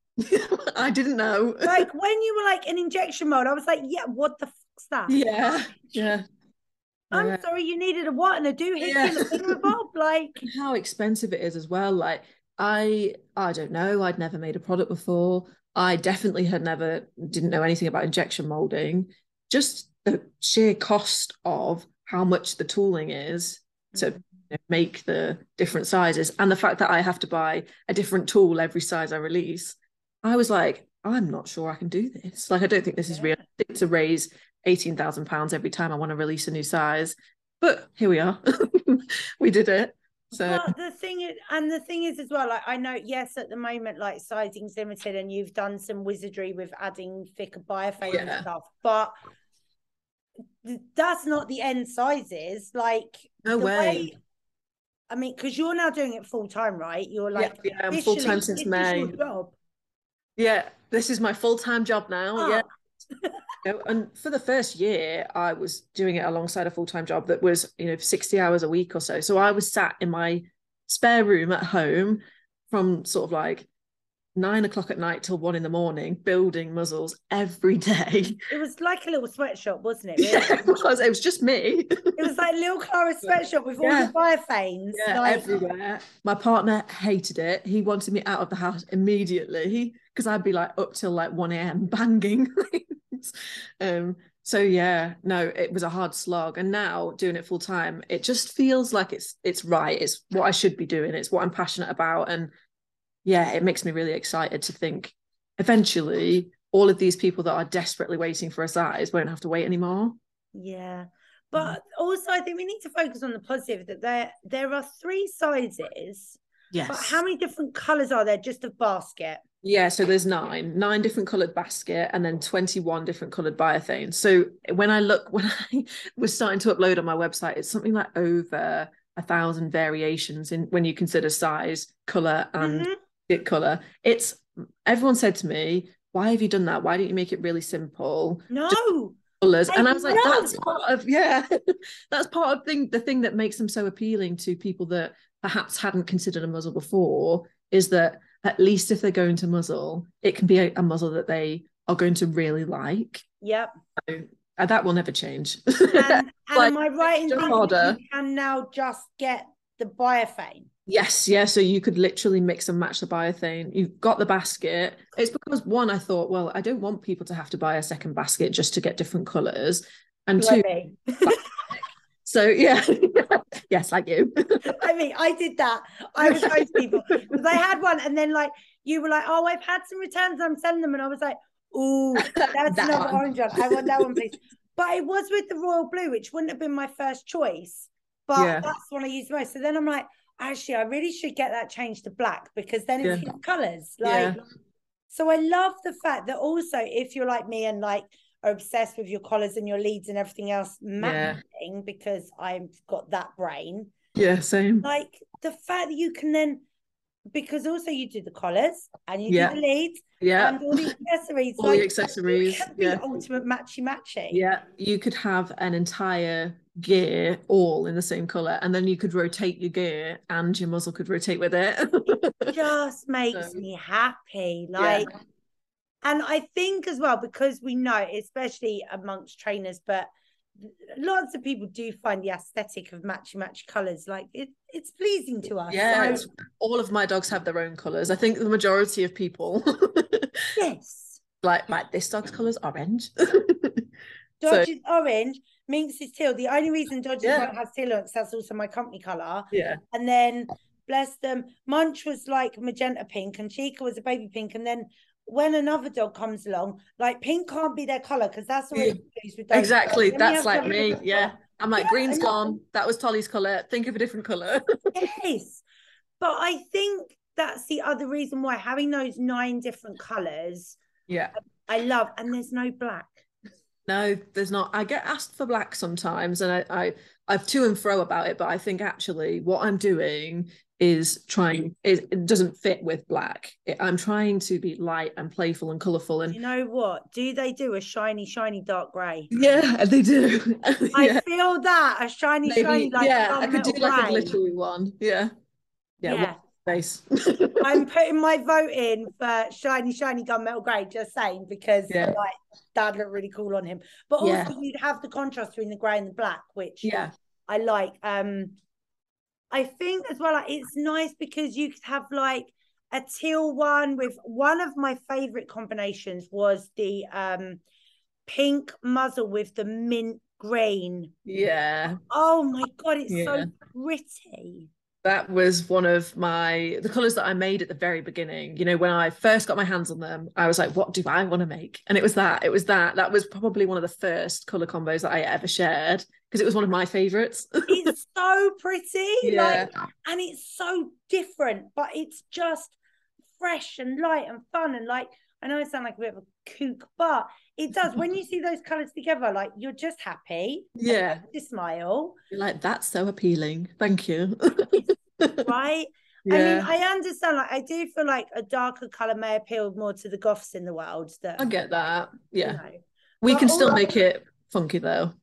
I didn't know. Like, when you were like in injection mode, I was like, yeah, what the fuck's that? Yeah, yeah. I'm yeah. sorry, you needed a what and a doohickey yeah. and a thingamabob? Like, how expensive it is as well. Like, I, I don't know. I'd never made a product before. I definitely had never, didn't know anything about injection molding. Just the sheer cost of how much the tooling is to mm-hmm. you know, make the different sizes, and the fact that I have to buy a different tool every size I release. I was like, I'm not sure I can do this. Like, I don't think this is yeah. realistic to raise eighteen thousand pounds every time I want to release a new size. But here we are. We did it. So but the thing is, and the thing is as well, like I know, yes, at the moment, like sizing's limited and you've done some wizardry with adding thicker Biofame yeah. and stuff, but that's not the end sizes. Like no the way. way I mean, because you're now doing it full time, right? You're like, yeah, yeah I'm full time since May. Job. Yeah, this is my full time job now. Ah. Yeah. And for the first year, I was doing it alongside a full time job that was, you know, sixty hours a week or so. So I was sat in my spare room at home from sort of like nine o'clock at night till one in the morning, building muzzles every day. It was like a little sweatshop, wasn't it? Really? Yeah, it was. It was just me. It was like little Clara sweatshop with yeah. all the biophanes. Yeah, like... everywhere. My partner hated it. He wanted me out of the house immediately because I'd be like up till like one a.m. banging. um. So yeah, no, it was a hard slog. And now doing it full time, it just feels like it's it's right. It's what I should be doing. It's what I'm passionate about. And yeah, it makes me really excited to think eventually all of these people that are desperately waiting for a size won't have to wait anymore. Yeah. But also I think we need to focus on the positive that there there are three sizes. Yes. But how many different colours are there just of basket? Yeah, so there's nine, nine different coloured basket and then twenty-one different coloured biophanes. So when I look, when I was starting to upload on my website, it's something like over a thousand variations in when you consider size, colour and mm-hmm. it colour. It's everyone said to me, why have you done that? Why don't you make it really simple? No. Colours. And I was like, know. that's part of yeah, that's part of thing the thing that makes them so appealing to people that perhaps hadn't considered a muzzle before is that at least if they're going to muzzle, it can be a, a muzzle that they are going to really like. Yep. So, uh, that will never change. And, and like, am I right in thinking harder. You can now just get the biophane? Yes, yeah. So you could literally mix and match the biophane. You've got the basket. It's because one, I thought, well, I don't want people to have to buy a second basket just to get different colours. And two, so yeah, yes, like you. I mean, I did that. I was going to people because I had one, and then like you were like, "Oh, I've had some returns. I'm sending them," and I was like, "Ooh, that's that another one. Orange one. I want that one, please." But it was with the royal blue, which wouldn't have been my first choice, but yeah. that's one I used most. So then I'm like, actually, I really should get that changed to black because then it's yeah. colours. Like, yeah. So I love the fact that also if you're like me and like. Are obsessed with your collars and your leads and everything else matching yeah. because I've got that brain. Yeah, same. Like the fact that you can then, because also you do the collars and you yeah. do the leads yeah. and all the accessories. all like, the accessories. It could yeah. be ultimate matchy matching. Yeah, you could have an entire gear all in the same colour and then you could rotate your gear and your muzzle could rotate with it. It just makes so, me happy. Like yeah. And I think as well, because we know, especially amongst trainers, but lots of people do find the aesthetic of matchy matchy colours, like it, it's pleasing to us. Yeah, so, all of my dogs have their own colours. I think the majority of people. Yes. Like, like this dog's colour's orange. Dodge so, is orange, Minx is teal. The only reason Dodge yeah. has teal looks, that's also my company colour. Yeah. And then, bless them, Munch was like magenta pink and Chica was a baby pink. And then when another dog comes along, like pink can't be their color because that's already yeah. with exactly that's like me yeah color. I'm like yeah, green's gone, that was Tolly's color, think of a different color. Yes, but I think that's the other reason why having those nine different colors yeah I love. And there's no black. No, there's not. I get asked for black sometimes and I, I I've to and fro about it, but I think actually what I'm doing is trying it, it doesn't fit with black. It, I'm trying to be light and playful and colourful. And you know what? Do they do a shiny, shiny dark grey? Yeah, they do. I yeah. feel that a shiny, Maybe, shiny like yeah, I could do like gray. A glittery one. Yeah, yeah. yeah. Face. I'm putting my vote in for shiny, shiny gunmetal grey. Just saying because yeah. like Dad looked really cool on him. But also yeah. you'd have the contrast between the grey and the black, which yeah, I like. Um. I think as well, like, it's nice because you could have like a teal one with one of my favorite combinations was the um pink muzzle with the mint green. Yeah. Oh my God, it's yeah. so pretty. That was one of my the colors that I made at the very beginning. You know, when I first got my hands on them, I was like, what do I want to make? And it was that. It was that. That was probably one of the first color combos that I ever shared because it was one of my favorites. It's so pretty. Yeah. Like, and it's so different, but it's just fresh and light and fun. And like, I know I sound like a bit of a kook, but it does. When you see those colors together, like you're just happy. Yeah. You smile. You're like, that's so appealing. Thank you. It's Right? Yeah. I mean, I understand. Like, I do feel like a darker color may appeal more to the goths in the world. That I get that. Yeah. You know. We But can still also, make it funky though.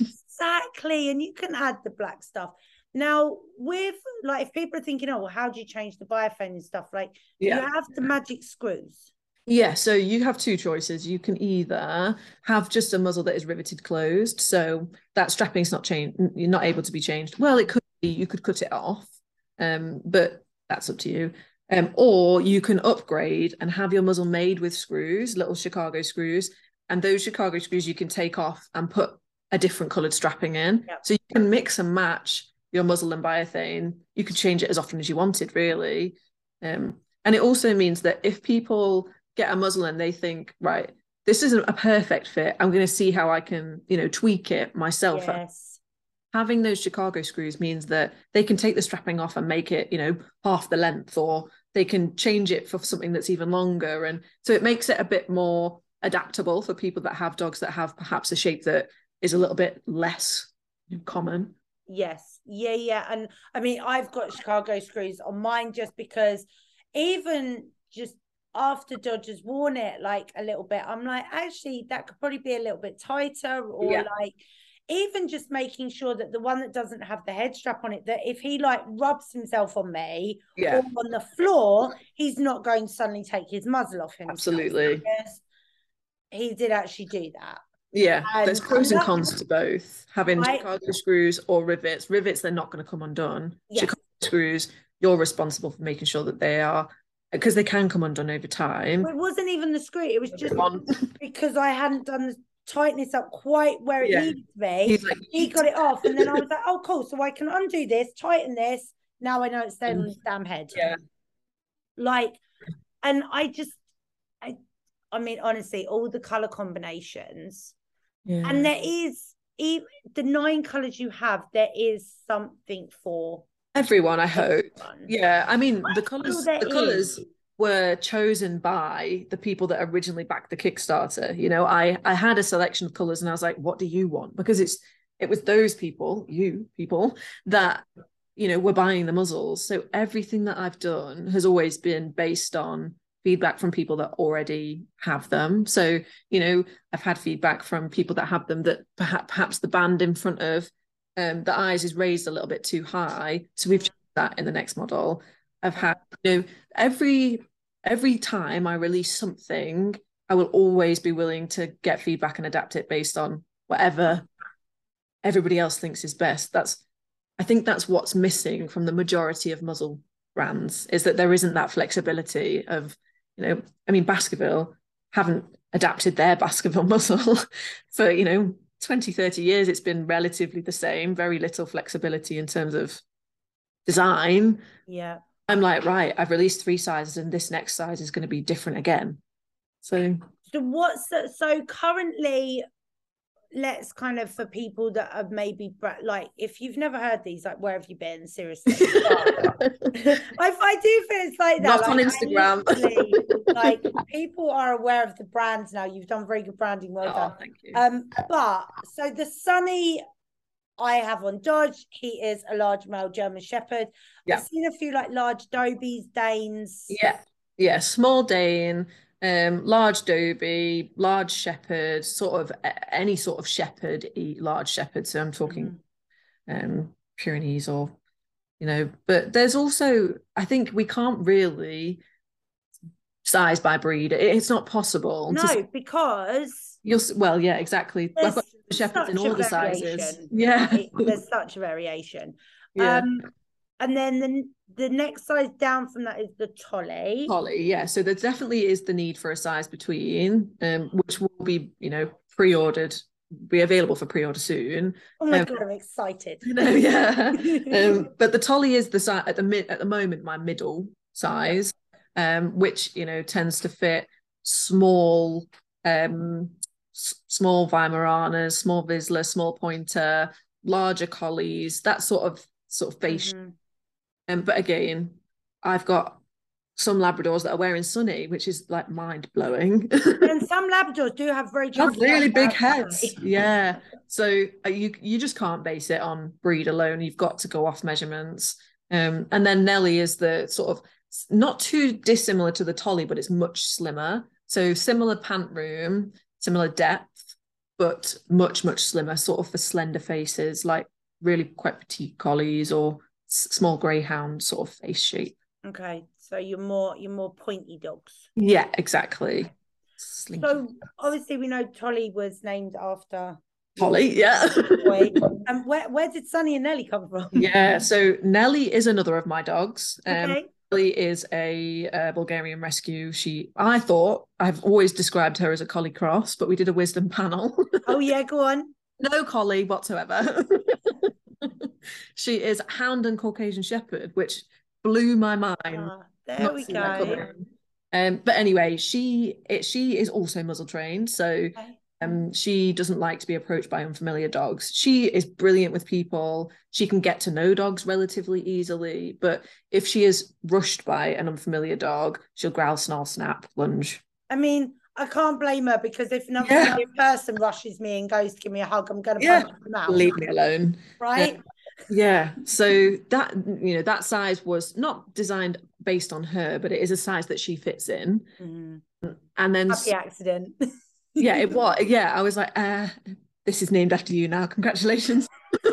Exactly. And you can add the black stuff. Now, with like, if people are thinking, oh, well, how do you change the biofane and stuff? Like, Yeah. you have the magic screws. Yeah, so you have two choices. You can either have just a muzzle that is riveted closed, so that strapping's not changed, you're not able to be changed. Well, it could be, you could cut it off, um, but that's up to you. Um, or you can upgrade and have your muzzle made with screws, little Chicago screws, and those Chicago screws you can take off and put a different coloured strapping in. Yep. So you can mix and match your muzzle and biothane. You could change it as often as you wanted, really. Um, and it also means that if people get a muzzle and they think, right, this isn't a perfect fit, I'm going to see how I can, you know, tweak it myself. Yes. Having those Chicago screws means that they can take the strapping off and make it, you know, half the length, or they can change it for something that's even longer. And so it makes it a bit more adaptable for people that have dogs that have perhaps a shape that is a little bit less common. Yes. Yeah, yeah. And I mean, I've got Chicago screws on mine just because even just after Dodge has worn it like a little bit, I'm like, actually, that could probably be a little bit tighter, or yeah. like even just making sure that the one that doesn't have the head strap on it, that if he like rubs himself on me yeah. or on the floor, he's not going to suddenly take his muzzle off himself. Absolutely. Because he did actually do that. Yeah, and there's pros and cons to both. Having I, Chicago screws or rivets. Rivets, they're not going to come undone. Yes. Chicago screws, you're responsible for making sure that they are, because they can come undone over time. Well, it wasn't even the screw. It was just because I hadn't done the tightness up quite where it yeah. needed to be. Like, he got it off, and then I was like, oh, cool. So I can undo this, tighten this. Now I know it's staying on his damn head. Yeah. Like, and I just, I, I mean, honestly, all the color combinations. Yeah. And there is, even the nine colors you have, there is something for everyone, I hope. Everyone. Yeah, I mean, the colors, the colors were chosen by the people that originally backed the Kickstarter. You know, I I had a selection of colors, and I was like, what do you want? Because it's it was those people, you people, that, you know, were buying the muzzles. So everything that I've done has always been based on feedback from people that already have them. So, you know, I've had feedback from people that have them that perhaps perhaps the band in front of um, the eyes is raised a little bit too high. So we've changed that in the next model. I've had, you know, every every time I release something, I will always be willing to get feedback and adapt it based on whatever everybody else thinks is best. That's, I think that's what's missing from the majority of muzzle brands, is that there isn't that flexibility of, you know, I mean, Baskerville haven't adapted their Baskerville muzzle for, you know, twenty, thirty years. It's been relatively the same, very little flexibility in terms of design. Yeah. I'm like, right, I've released three sizes and this next size is going to be different again. So, so what's the, so currently, let's kind of, for people that have maybe, like, if you've never heard these, like, where have you been? Seriously. I, I do feel it's like that. Not like, on Instagram. Like, people are aware of the brands now. You've done very good branding. Well oh, done. Thank you. Um, but, so the Sunny I have on Dodge, he is a large male German Shepherd. Yeah. I've seen a few like large Dobies, Danes. Yeah, yeah, small Dane, um, large Dobie, large Shepherd, sort of any sort of Shepherd, large Shepherd. So I'm talking mm-hmm. um, Pyrenees or, you know, but there's also, I think we can't really size by breed. It's not possible. No, to, because you'll well, yeah, exactly. I've got Shepherds in all the sizes. Yeah, right? There's such a variation. Yeah. Um, and then the the next size down from that is the Tolly. Tolly, yeah. So there definitely is the need for a size between, um, which will be, you know, pre-ordered, be available for pre-order soon. Oh my um, god, I'm excited. You know, yeah. um, but the Tolly is the size at the mid at the moment, my middle size, um, which, you know, tends to fit small, um, s- small Weimaranas, small Vizsla, small Pointer, larger collies, that sort of sort of face. Mm-hmm. Um, but again, I've got some Labradors that are wearing Sunny, which is like mind blowing. And some Labradors do have very have really big heads. Yeah. So uh, you you just can't base it on breed alone. You've got to go off measurements. Um, and then Nelly is the sort of not too dissimilar to the Tolly, but it's much slimmer. So similar pant room, similar depth, but much, much slimmer, sort of for slender faces, like really quite petite collies or s- small greyhound sort of face shape. Okay, so you're more you're more pointy dogs. Yeah, exactly. Slinky. So obviously we know Tolly was named after Tolly, yeah. boy. And where where did Sunny and Nelly come from? Yeah, so Nelly is another of my dogs. Um, Okay. Nelly is a, a Bulgarian rescue. She, I thought, I've always described her as a collie cross, but we did a wisdom panel. Oh yeah, go on. No collie whatsoever. She is hound and Caucasian shepherd, which blew my mind. Ah, there Not we see that go. coming. Um, but anyway, she it, she is also muzzle trained, so Okay. um, she doesn't like to be approached by unfamiliar dogs. She is brilliant with people. She can get to know dogs relatively easily, but if she is rushed by an unfamiliar dog, she'll growl, snarl, snap, lunge. I mean, I can't blame her because if an Yeah. unfamiliar person rushes me and goes to give me a hug, I'm going to Yeah. punch them out. Leave me alone. Right? Uh, yeah. So that, you know, that size was not designed based on her, but it is a size that she fits in. Mm. And then Happy accident. yeah, it was. Yeah, I was like, uh, this is named after you now. Congratulations.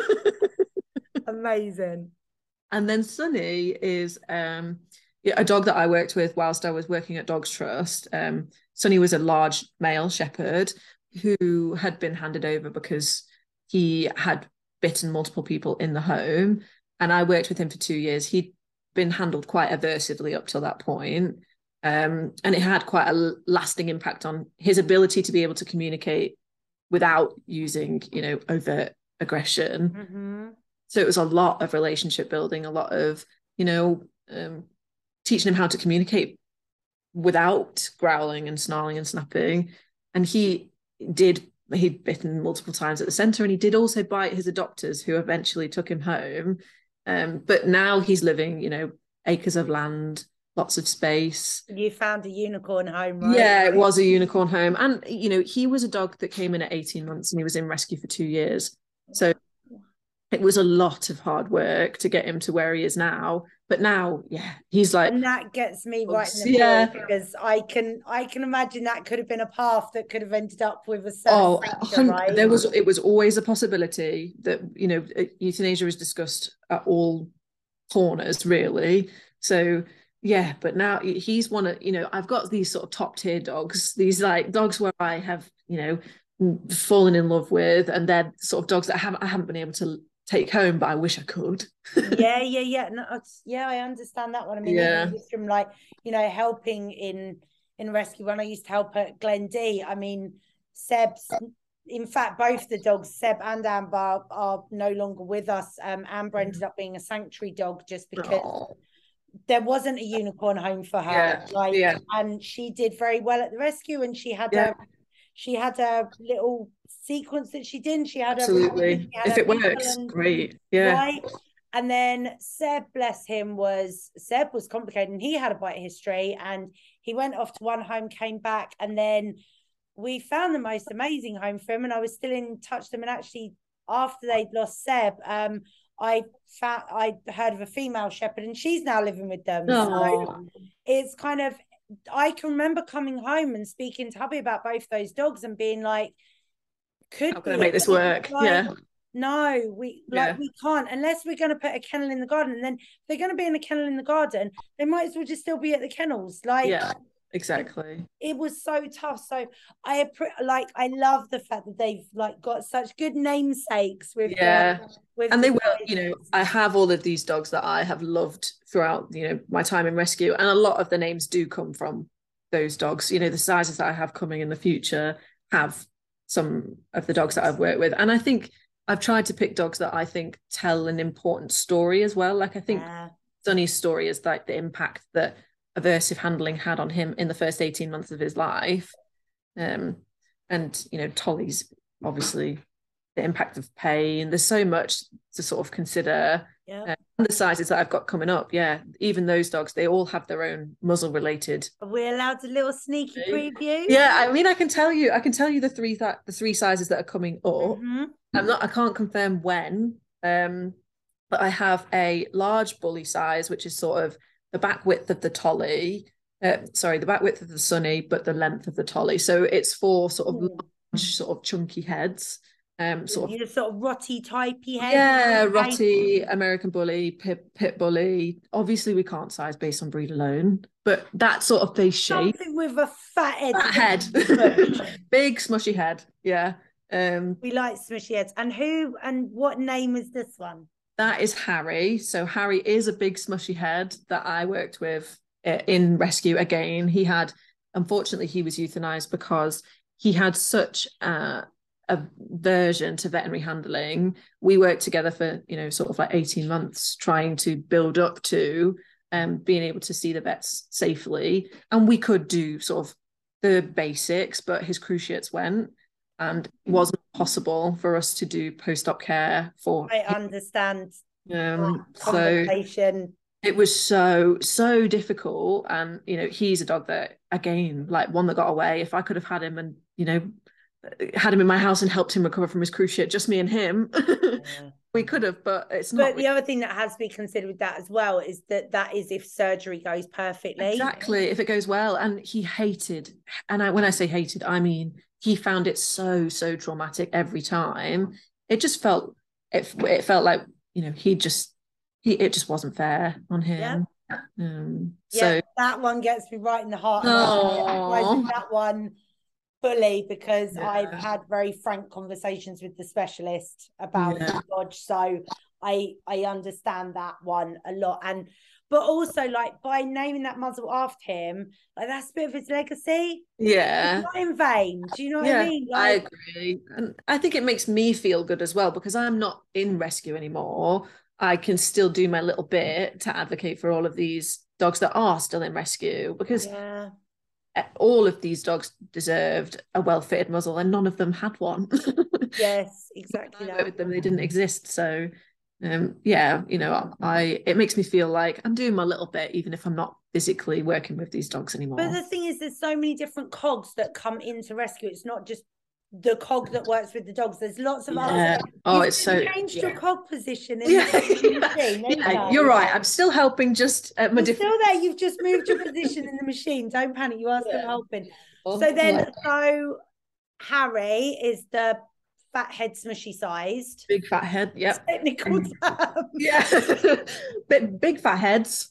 Amazing. And then Sunny is um, yeah, a dog that I worked with whilst I was working at Dogs Trust. Um, Sunny was a large male shepherd who had been handed over because he had bitten multiple people in the home. And I worked with him for two years. He'd been handled quite aversively up till that point. Um, and it had quite a lasting impact on his ability to be able to communicate without using, you know, overt aggression. Mm-hmm. So it was a lot of relationship building, a lot of, you know, um, teaching him how to communicate without growling and snarling and snapping. And he did, he'd bitten multiple times at the centre, and he did also bite his adopters who eventually took him home. Um, but now he's living, you know, acres of land, lots of space. You found a unicorn home, right? Yeah, it was a unicorn home. And, you know, he was a dog that came in at eighteen months and he was in rescue for two years. So it was a lot of hard work to get him to where he is now. But now, yeah, he's like, and that gets me right in the yeah, because I can I can imagine that could have been a path that could have ended up with a certain oh, sector, right? there was it was always a possibility that, you know, euthanasia is discussed at all corners, really. So yeah, but now he's one of, you know, I've got these sort of top tier dogs, these like dogs where I have, you know, fallen in love with, and they're sort of dogs that I haven't I haven't been able to take home, but I wish I could. yeah, yeah, yeah. No, it's, yeah, I understand that one. I mean, yeah. Just from like, you know, helping in in rescue when I used to help at Glen D. I mean, Seb's, in fact, both the dogs, Seb and Amber, are, are no longer with us. Um, Amber ended up being a sanctuary dog just because oh. there wasn't a unicorn home for her. Yeah. Like, yeah. and she did very well at the rescue, and she had yeah. a she had a little sequence that she did. She had absolutely. A, she had if it works, and, great. Yeah. Right. And then Seb, bless him, was Seb was complicated, and he had a bite history, and he went off to one home, came back, and then we found the most amazing home for him. And I was still in touch with them. And actually, after they'd lost Seb, um, I found I heard of a female shepherd, and she's now living with them. Aww. So it's kind of, I can remember coming home and speaking to hubby about both those dogs and being like, could how can I make this work? Like, yeah. No, we like yeah. we can't unless we're going to put a kennel in the garden. And then if they're going to be in a kennel in the garden, they might as well just still be at the kennels. Like, yeah, exactly. It, it was so tough. So I like I love the fact that they've like got such good namesakes with yeah, the, with and the they will. You know, I have all of these dogs that I have loved throughout, you know, my time in rescue, and a lot of the names do come from those dogs. You know, the sizes that I have coming in the future have some of the dogs that I've worked with, and I think I've tried to pick dogs that I think tell an important story as well. Like I think yeah. Sunny's story is like the impact that aversive handling had on him in the first eighteen months of his life. Um, and, you know, Tolly's obviously the impact of pain. There's so much to sort of consider. Yeah. Uh, and the sizes that I've got coming up, yeah, even those dogs, they all have their own muzzle related. Are we allowed a little sneaky preview? Yeah, I mean, I can tell you, I can tell you the three that the three sizes that are coming up. Mm-hmm. I'm not, I can't confirm when, um, but I have a large bully size, which is sort of the back width of the Tolly. Uh, sorry, the back width of the Sunny, but the length of the Tolly. So it's for sort of large, sort of chunky heads. Um, sort of, sort of rotty typey head. Yeah, rotty, American bully, pit, pit bully. Obviously, we can't size based on breed alone, but that sort of face shape. Something with a fat head. Fat head. Big, smushy head. Yeah. Um, we like smushy heads. And who and what name is this one? That is Harry. So Harry is a big smushy head that I worked with in rescue. Again, he had, unfortunately, he was euthanized because he had such a aversion to veterinary handling. We worked together for, you know, sort of like eighteen months trying to build up to um, being able to see the vets safely. And we could do sort of the basics, but his cruciates went. And it wasn't possible for us to do post-op care for I understand um so it was so so difficult. And you know, he's a dog that, again, like one that got away. If I could have had him and, you know, had him in my house and helped him recover from his cruciate, just me and him, yeah. we could have, but it's not. But the other thing that has to be considered with that as well is that that is if surgery goes perfectly. Exactly, if it goes well. And he hated, and I, when I say hated, I mean he found it so so traumatic every time. It just felt it it felt like, you know, he just he it just wasn't fair on him. Yeah. Um, yeah, so that one gets me right in the heart. Oh. That one fully, because yeah. I've had very frank conversations with the specialist about yeah. Dodge, so I I understand that one a lot. And but also, like, by naming that muzzle after him, like, that's a bit of his legacy. Yeah, it's not in vain. Do you know what yeah, I mean? Like, I agree, and I think it makes me feel good as well, because I'm not in rescue anymore. I can still do my little bit to advocate for all of these dogs that are still in rescue, because yeah. all of these dogs deserved a well-fitted muzzle, and none of them had one. Yes, exactly. That. With them, they didn't exist. So um yeah, you know, I it makes me feel like I'm doing my little bit, even if I'm not physically working with these dogs anymore. But the thing is, there's so many different cogs that come into rescue. It's not just the cog that works with the dogs. There's lots of yeah. others. Oh, You've it's so changed yeah. your cog position in yeah. the machine. Yeah, you're right. I'm still helping, just at my You're different... still there. You've just moved your position in the machine. Don't panic. You are still yeah. helping. Oh, so then, like... so Harry is the fat head smushy sized. Big fat head, yeah. Technical term. Yeah. big, big fat heads.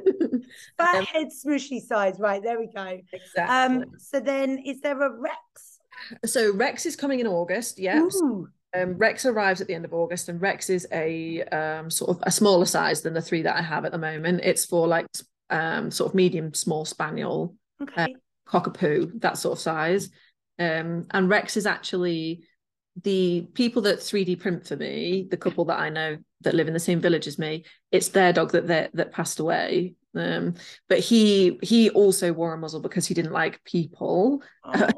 Fat um, head smushy size, right, there we go. Exactly. Um, so then is there a Rex? So Rex is coming in August, yeah. So, um, Rex arrives at the end of August, and Rex is a um, sort of a smaller size than the three that I have at the moment. It's for like um, sort of medium, small spaniel, okay. uh, cockapoo, that sort of size. Um, and Rex is actually the people that three D print for me, the couple that I know that live in the same village as me, it's their dog that they, that passed away. Um, but he he also wore a muzzle because he didn't like people. Oh.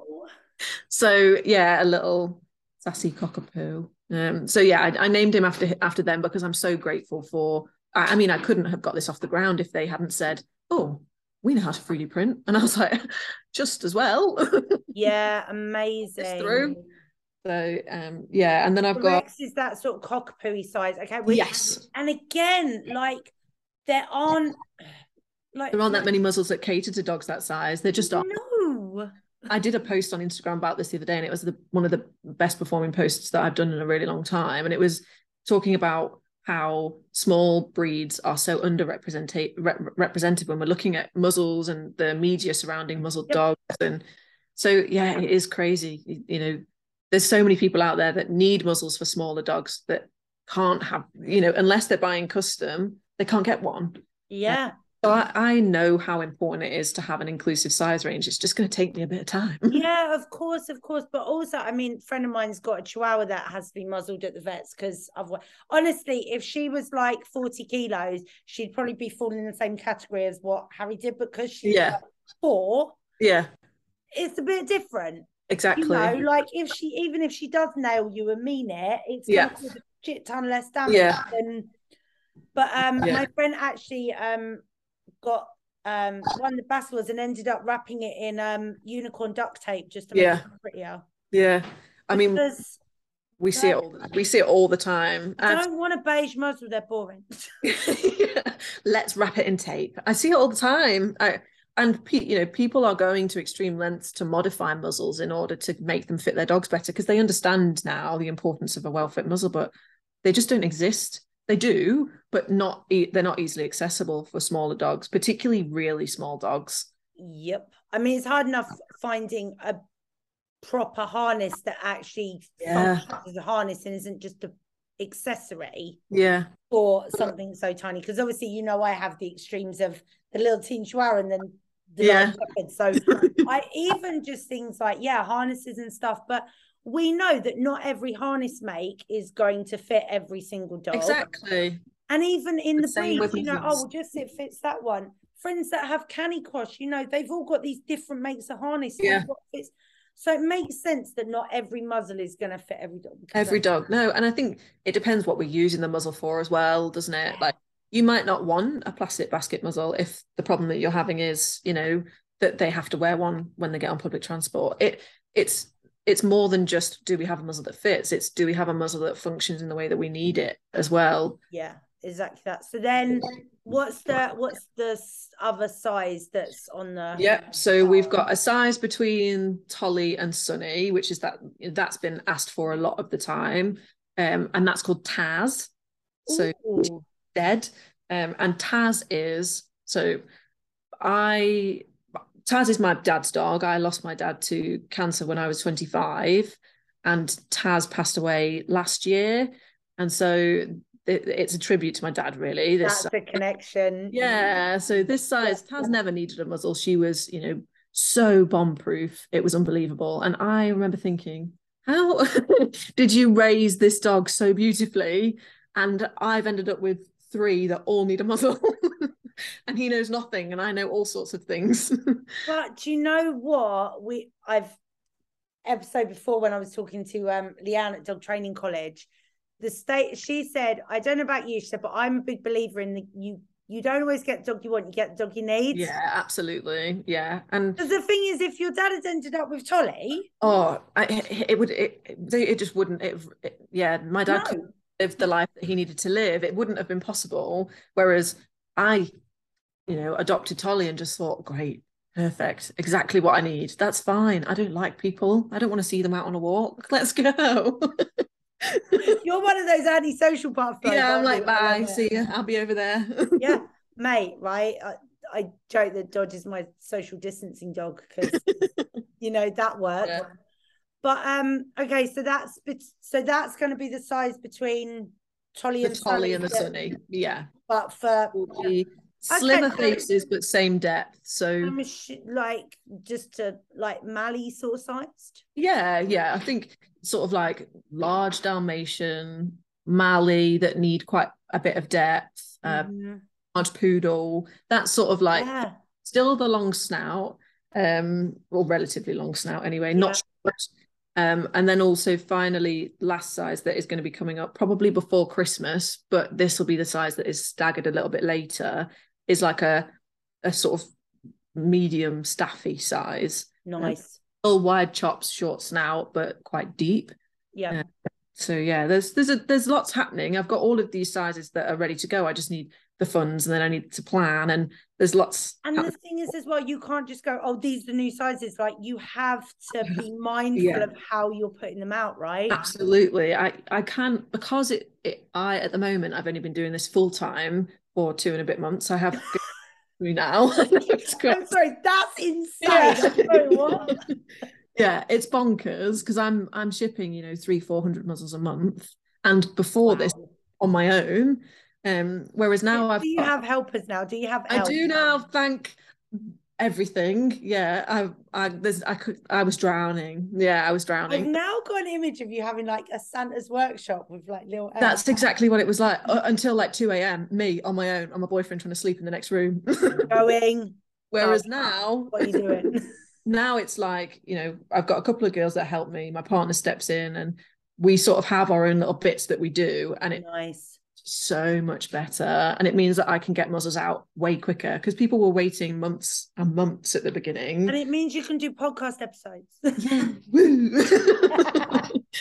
So yeah, a little sassy cockapoo. Um, so yeah, I, I named him after after them because I'm so grateful for. I, I mean, I couldn't have got this off the ground if they hadn't said, "Oh, we know how to three D print," and I was like, just as well. Yeah, amazing. It's through. So um, yeah, and then I've the got Rex is that sort of cockapoo size. Okay, which, yes, and again, like there aren't like there aren't that many muzzles that cater to dogs that size. They're just aren't. No. I did a post on Instagram about this the other day, and it was the, one of the best performing posts that I've done in a really long time. And it was talking about how small breeds are so underrepresented re represented when we're looking at muzzles and the media surrounding muzzled yep. dogs. And so, yeah, it is crazy. You, you know, there's so many people out there that need muzzles for smaller dogs that can't have, you know, unless they're buying custom, they can't get one. Yeah. Uh, So I, I know how important it is to have an inclusive size range. It's just going to take me a bit of time. Yeah, of course, of course. But also, I mean, a friend of mine's got a Chihuahua that has to be muzzled at the vets because of what, honestly, if she was like forty kilos, she'd probably be falling in the same category as what Harry did, because she's yeah. like four. Yeah. It's a bit different. Exactly. You know, like if she, even if she does nail you and mean it, it's yeah. going to cause a shit ton less damage. Yeah. Than, but um, yeah. my friend actually um, got um won the battles and ended up wrapping it in um unicorn duct tape just to make yeah. it prettier. Yeah. I because... mean, We see it all, we see it all the time. I don't want a beige muzzle, they're boring. Yeah. Let's wrap it in tape. I see it all the time. I and you know, people are going to extreme lengths to modify muzzles in order to make them fit their dogs better, because they understand now the importance of a well-fit muzzle, but they just don't exist. They do, but not they're not easily accessible for smaller dogs, particularly really small dogs. Yep. I mean, it's hard enough finding a proper harness that actually yeah. functions as a harness and isn't just an accessory. Yeah. For something so tiny, because obviously, you know, I have the extremes of the little teen chihuahua and then the yeah. shepherd. So I even just things like yeah, harnesses and stuff, but we know that not every harness make is going to fit every single dog. Exactly. And even in the, the breeds, you know, muzzles. oh, well, just it fits that one. Friends that have Canicross, you know, they've all got these different makes of harness. Yeah. Fits. So it makes sense that not every muzzle is going to fit every dog. Every dog, no. And I think it depends what we're using the muzzle for as well, doesn't it? Like, you might not want a plastic basket muzzle if the problem that you're having is, you know, that they have to wear one when they get on public transport. It it's it's more than just, do we have a muzzle that fits? It's, do we have a muzzle that functions in the way that we need it as well? Yeah, exactly that. So then what's the what's the other size that's on the yeah so we've got a size between Tolly and Sunny, which is that that's been asked for a lot of the time, um and that's called Taz. So Ooh. Dead. um and Taz is so I Taz is my dad's dog. I lost my dad to cancer when I was twenty-five, and Taz passed away last year, and so it's a tribute to my dad, really. This that's the connection. Yeah. So this size, Taz never needed a muzzle. She was, you know, so bomb proof. It was unbelievable. And I remember thinking, how did you raise this dog so beautifully? And I've ended up with three that all need a muzzle. And he knows nothing, and I know all sorts of things. But do you know what? We I've episode before when I was talking to um Leanne at Dog Training College. The state, she said, I don't know about you, she said, but I'm a big believer in the you you don't always get the dog you want, you get the dog you need. Yeah, absolutely. Yeah. And the thing is, if your dad had ended up with Tolly, oh, I, it would it it just wouldn't it, it yeah, my dad no. couldn't live the life that he needed to live. It wouldn't have been possible. Whereas I, you know, adopted Tolly and just thought, great, perfect, exactly what I need. That's fine. I don't like people. I don't want to see them out on a walk. Let's go. You're one of those anti-social butterflies. Yeah, I'm like, bye, see you. I'll be over there. Yeah, mate, right? I, I joke that Dodge is my social distancing dog because, you know, that works. Yeah. But, um, okay, so that's so that's going to be the size between Tolly the and Tolly Sunny. and the Sunny, yeah. But for... Yeah. Slimmer okay, faces, but same depth. So, like, just to like Mally sort of sized. Yeah, yeah. I think sort of like large Dalmatian, Mally that need quite a bit of depth, mm-hmm. uh, large poodle. That's sort of like yeah. still the long snout, um, or relatively long snout anyway, yeah. not short. Um, and then also finally last size that is going to be coming up probably before Christmas, but this will be the size that is staggered a little bit later. Is like a a sort of medium staffy size. Nice. Uh, all wide chops, short snout, but quite deep. Yeah. Uh, so yeah, there's there's a there's lots happening. I've got all of these sizes that are ready to go. I just need the funds, and then I need to plan. And there's lots. And happening. The thing is, as well, you can't just go, oh, these are the new sizes. Like you have to be mindful yeah. of how you're putting them out, right? Absolutely. I I can because it, it I at the moment I've only been doing this full time. For two and a bit months, I have me now. I'm sorry, that's insane. Yeah. Sorry, what? Yeah, it's bonkers because I'm I'm shipping, you know, three four hundred muzzles a month, and before wow. this on my own. Um, whereas now do I've do you got, have helpers now? Do you have? I do now. Thank everything. Yeah, I I there's I could I was drowning. Yeah, I was drowning. I've now got an image of you having like a Santa's workshop with like little. Elves. That's exactly what it was like uh, until like two a.m. Me on my own, and my boyfriend trying to sleep in the next room. Going. Whereas oh, now, what are you doing? Now it's like, you know, I've got a couple of girls that help me. My partner steps in, and we sort of have our own little bits that we do, and it nice. So much better, and it means that I can get muzzles out way quicker because people were waiting months and months at the beginning, and it means you can do podcast episodes. Yeah, woo.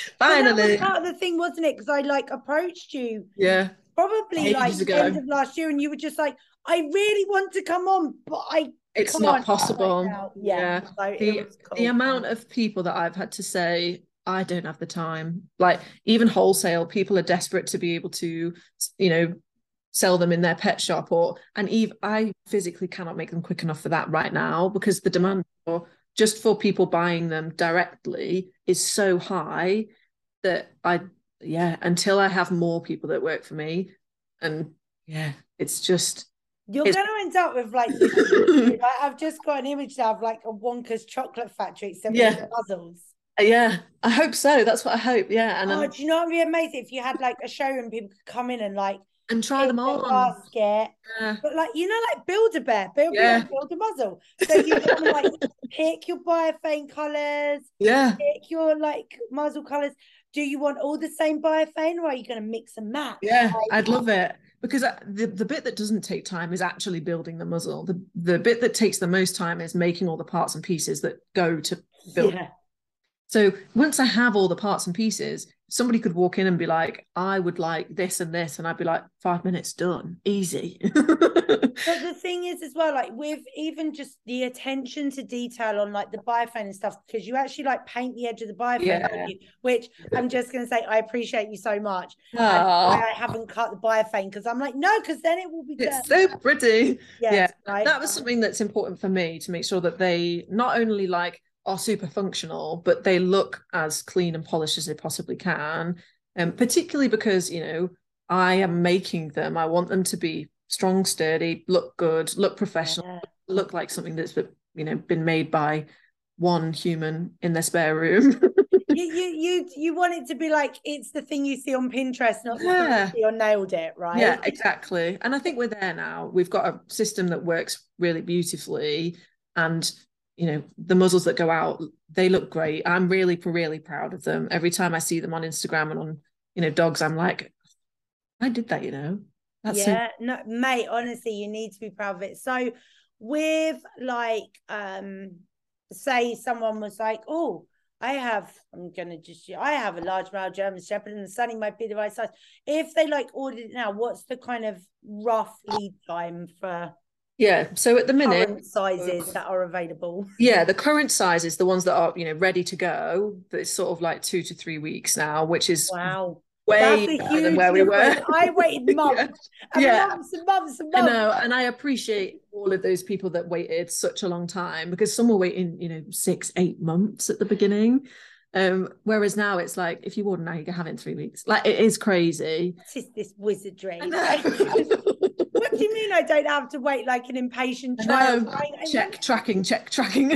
Finally. That was part of the thing, wasn't it? Because I like approached you. Yeah. Probably like the end of last year, and you were just like, I really want to come on, but I it's can't not possible. Right yeah. yeah. So the, cool. the amount of people that I've had to say, I don't have the time. Like even wholesale, people are desperate to be able to, you know, sell them in their pet shop, or and even I physically cannot make them quick enough for that right now, because the demand for just for people buying them directly is so high that I yeah until I have more people that work for me, and yeah it's just you're it's... going to end up with like, like I've just got an image now of like a Wonka's chocolate factory except yeah. with puzzles. Yeah, I hope so. That's what I hope. Yeah, and oh, then... do you know what would be amazing if you had like a showroom, people could come in and like and try them on. Basket, yeah. But like you know, like Build-A-Bear, Build yeah. like build a muzzle. So you can like pick your Biofane colors, yeah, pick your like muzzle colors. Do you want all the same Biofane, or are you going to mix and match? Yeah, like, I'd love it. Because the, the bit that doesn't take time is actually building the muzzle. The the bit that takes the most time is making all the parts and pieces that go to build. Yeah. So once I have all the parts and pieces, somebody could walk in and be like, I would like this and this. And I'd be like, five minutes done, easy. But the thing is as well, like with even just the attention to detail on like the Biofane and stuff, because you actually like paint the edge of the Biofane, yeah. you, which I'm just going to say, I appreciate you so much. And why I haven't cut the Biofane, because I'm like, no, because then it will be It's so pretty. Yes, yeah, right? That was something that's important for me, to make sure that they not only like are super functional, but they look as clean and polished as they possibly can. And um, particularly because, you know, I am making them. I want them to be strong, sturdy, look good, look professional, yeah. look like something that's, you know, been made by one human in their spare room. you, you you you want it to be like it's the thing you see on Pinterest, not the yeah. thing you see on Nailed It, right? Yeah, exactly. And I think we're there now. We've got a system that works really beautifully, and you know, the muzzles that go out, they look great. I'm really, really proud of them. Every time I see them on Instagram and on, you know, dogs, I'm like, I did that, you know. That's yeah, so- no, mate, honestly, you need to be proud of it. So with like, um, say someone was like, oh, I have, I'm going to just, I have a large male German Shepherd and the Sunny might be the right size. If they like ordered it now, what's the kind of rough lead time for... Yeah, so at the minute, current sizes that are available. Yeah, the current sizes, the ones that are, you know, ready to go, it's sort of like two to three weeks now, which is wow, way better than where we were. I waited months, yeah. and yeah. months and months and months. I know, and I appreciate all of those people that waited such a long time, because some were waiting, you know, six, eight months at the beginning. Um, whereas now it's like, if you order now, you can have it in three weeks. Like, it is crazy. It's just this wizardry. What do you mean I don't have to wait like an impatient child? Check tracking, check tracking.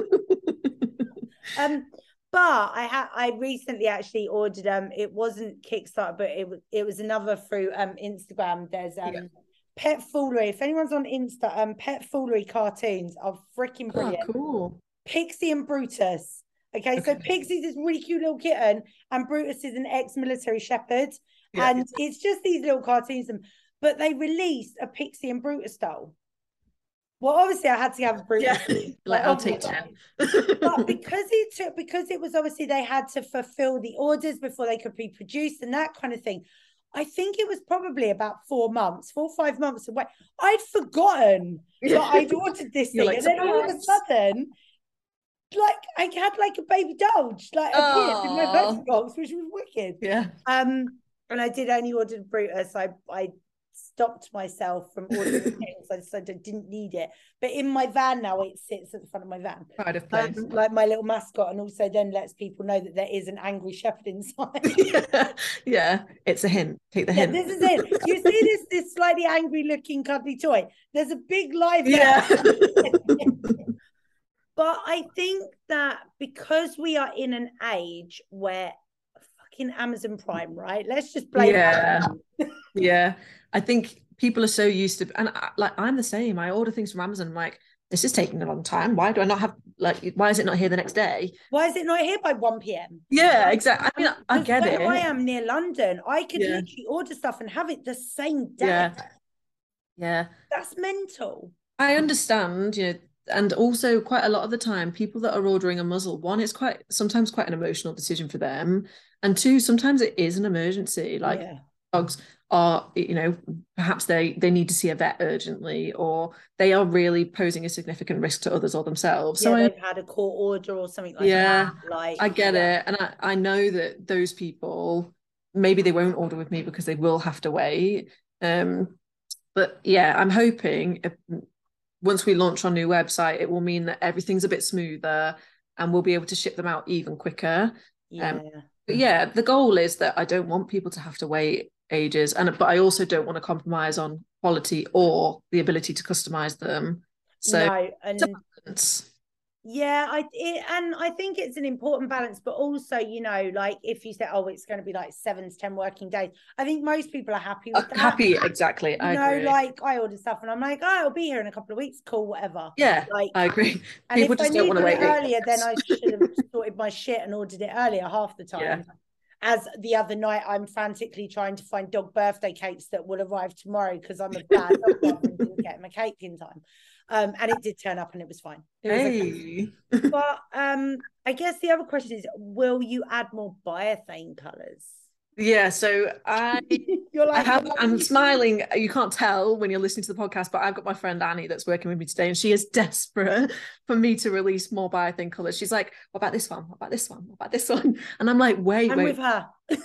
um, but I had I recently actually ordered um it wasn't Kickstarter, but it was it was another through um Instagram. There's um yeah. Pet Foolery. If anyone's on Insta, um Pet Foolery cartoons are freaking brilliant. Oh, cool. Pixie and Brutus. Okay, okay, so Pixie's this really cute little kitten, and Brutus is an ex-military shepherd, yeah. and it's just these little cartoons. But they released a Pixie and Brutus doll. Well, obviously, I had to have Brutus. Yeah. Like, like I'll take ten. But because it took, because it was obviously they had to fulfill the orders before they could be produced and that kind of thing. I think it was probably about four months, four or five months away. I'd forgotten that I'd ordered this thing, like, and then all of a sudden, like I had like a baby doll just like appeared in my post box, which was wicked. Yeah. Um, and I did only order Brutus. I I. stopped myself from ordering things. I decided I didn't need it. But in my van now, it sits at the front of my van. Pride of place. Um, like my little mascot, and also then lets people know that there is an angry shepherd inside. yeah. yeah, it's a hint. Take the yeah, hint. This is it. You see this this slightly angry looking cuddly toy? There's a big live yeah. But I think that because we are in an age where fucking Amazon Prime, right? Let's just blame yeah. yeah. I think people are so used to, and I, like I'm the same. I order things from Amazon. I'm like, this is taking a long time. Why do I not have like? Why is it not here the next day? Why is it not here by one p m? Yeah, exactly. I mean, I get where it. I am near London. I could yeah. literally order stuff and have it the same day. Yeah, yeah. That's mental. I understand, you know, and also quite a lot of the time, people that are ordering a muzzle, one, it's quite sometimes quite an emotional decision for them, and two, sometimes it is an emergency. Like yeah. dogs are, you know, perhaps they they need to see a vet urgently, or they are really posing a significant risk to others or themselves. Yeah, so they've I, had a court order or something like yeah, that. Like, I get yeah. it, and I I know that those people, maybe they won't order with me because they will have to wait. Um, but yeah, I'm hoping if, once we launch our new website, it will mean that everything's a bit smoother and we'll be able to ship them out even quicker. Yeah. Um, but yeah, the goal is that I don't want people to have to wait ages, and but I also don't want to compromise on quality or the ability to customize them. So no, and it's yeah, I it, and I think it's an important balance, but also, you know, like if you say, oh, it's going to be like seven to ten working days, I think most people are happy with uh, that. happy, exactly. You I know, agree. like I order stuff and I'm like, oh, it'll be here in a couple of weeks, cool, whatever. Yeah, like I agree. And People if I just don't want to needed wait it earlier, weeks. then I should have sorted my shit and ordered it earlier half the time. Yeah. As the other night, I'm frantically trying to find dog birthday cakes that will arrive tomorrow because I'm a bad dog mom and didn't get my cake in time. Um, and it did turn up and it was fine. It was hey. okay. But um, I guess the other question is, will you add more biothane colours? Yeah, so I, You're like, I have, I'm smiling. You can't tell when you're listening to the podcast, but I've got my friend Annie that's working with me today, and she is desperate for me to release more biothane colours. She's like, what about this one? What about this one? What about this one? And I'm like, wait, I'm wait. with her.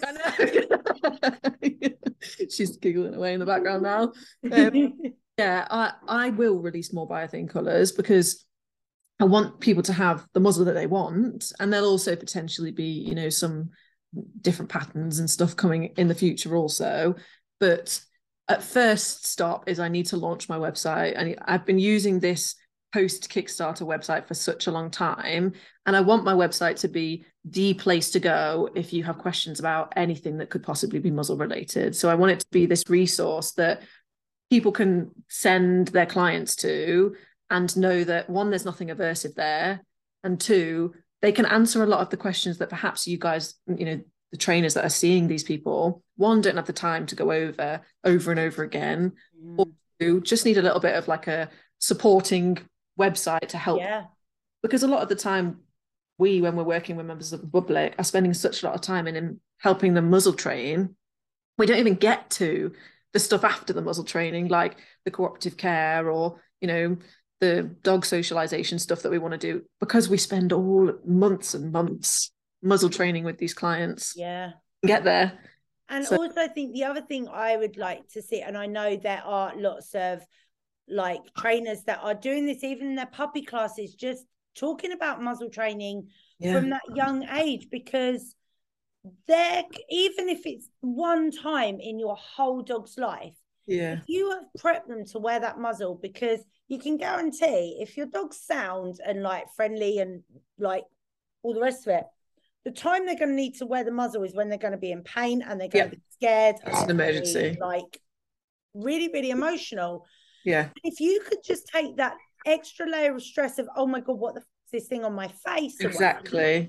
I know. She's giggling away in the background now. Um, yeah, I, I will release more biothane colours because I want people to have the muzzle that they want, and there'll also potentially be, you know, some different patterns and stuff coming in the future also. But at first stop is I need to launch my website, and I've been using this post Kickstarter website for such a long time, and I want my website to be the place to go if you have questions about anything that could possibly be muzzle related. So I want it to be this resource that people can send their clients to and know that, one, there's nothing aversive there, and two, they can answer a lot of the questions that perhaps you guys, you know, the trainers that are seeing these people, one, don't have the time to go over over and over again, mm. or two, just need a little bit of like a supporting website to help. Yeah. Because a lot of the time, we, when we're working with members of the public, are spending such a lot of time in, in helping them muzzle train, we don't even get to the stuff after the muzzle training, like the cooperative care or, you know, the dog socialization stuff that we want to do, because we spend all months and months muzzle training with these clients. Yeah. Get there. And so, also I think the other thing I would like to see, and I know there are lots of like trainers that are doing this, even in their puppy classes, just talking about muzzle training yeah. from that young age, because they're, even if it's one time in your whole dog's life, yeah, if you have prepped them to wear that muzzle, because you can guarantee if your dog's sound and like friendly and like all the rest of it, the time they're going to need to wear the muzzle is when they're going to be in pain and they're going yeah. to be scared. It's an emergency. Like really, really emotional. Yeah. If you could just take that extra layer of stress of, oh my God, what the f is this thing on my face? Exactly.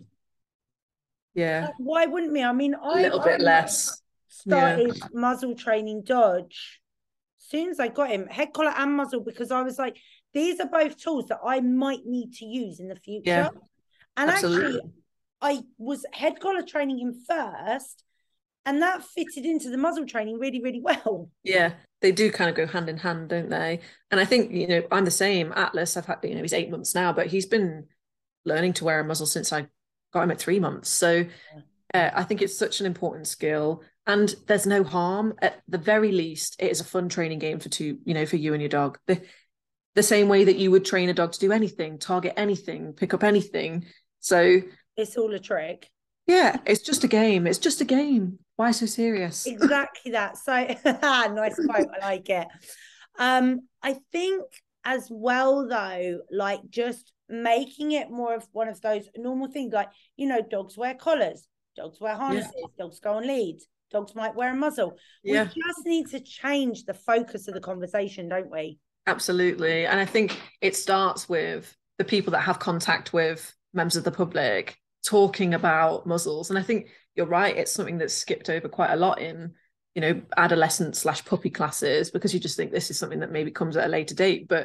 Yeah. Like, why wouldn't we? I mean, a little I, bit I less. started yeah. muzzle training Dodge as soon as I got him, head collar and muzzle, because I was like, these are both tools that I might need to use in the future. Yeah. And Absolutely. actually, I was head collar training him first, and that fitted into the muzzle training really, really well. Yeah, they do kind of go hand in hand, don't they? And I think, you know, I'm the same. Atlas, I've had, you know, he's eight months now, but he's been learning to wear a muzzle since I got him at three months. So uh, I think it's such an important skill, and there's no harm. At the very least, it is a fun training game for two, you know, for you and your dog. The, the same way that you would train a dog to do anything, target anything, pick up anything. So it's all a trick. Yeah, it's just a game. It's just a game. Why so serious? Exactly that. So nice quote. I like it. Um, I think as well though, like just making it more of one of those normal things, like, you know, dogs wear collars, dogs wear harnesses, yeah. dogs go on leads, dogs might wear a muzzle. Yeah. We just need to change the focus of the conversation, don't we? Absolutely. And I think it starts with the people that have contact with members of the public talking about muzzles. And I think you're right, it's something that's skipped over quite a lot in, you know, adolescent slash puppy classes, because you just think this is something that maybe comes at a later date. But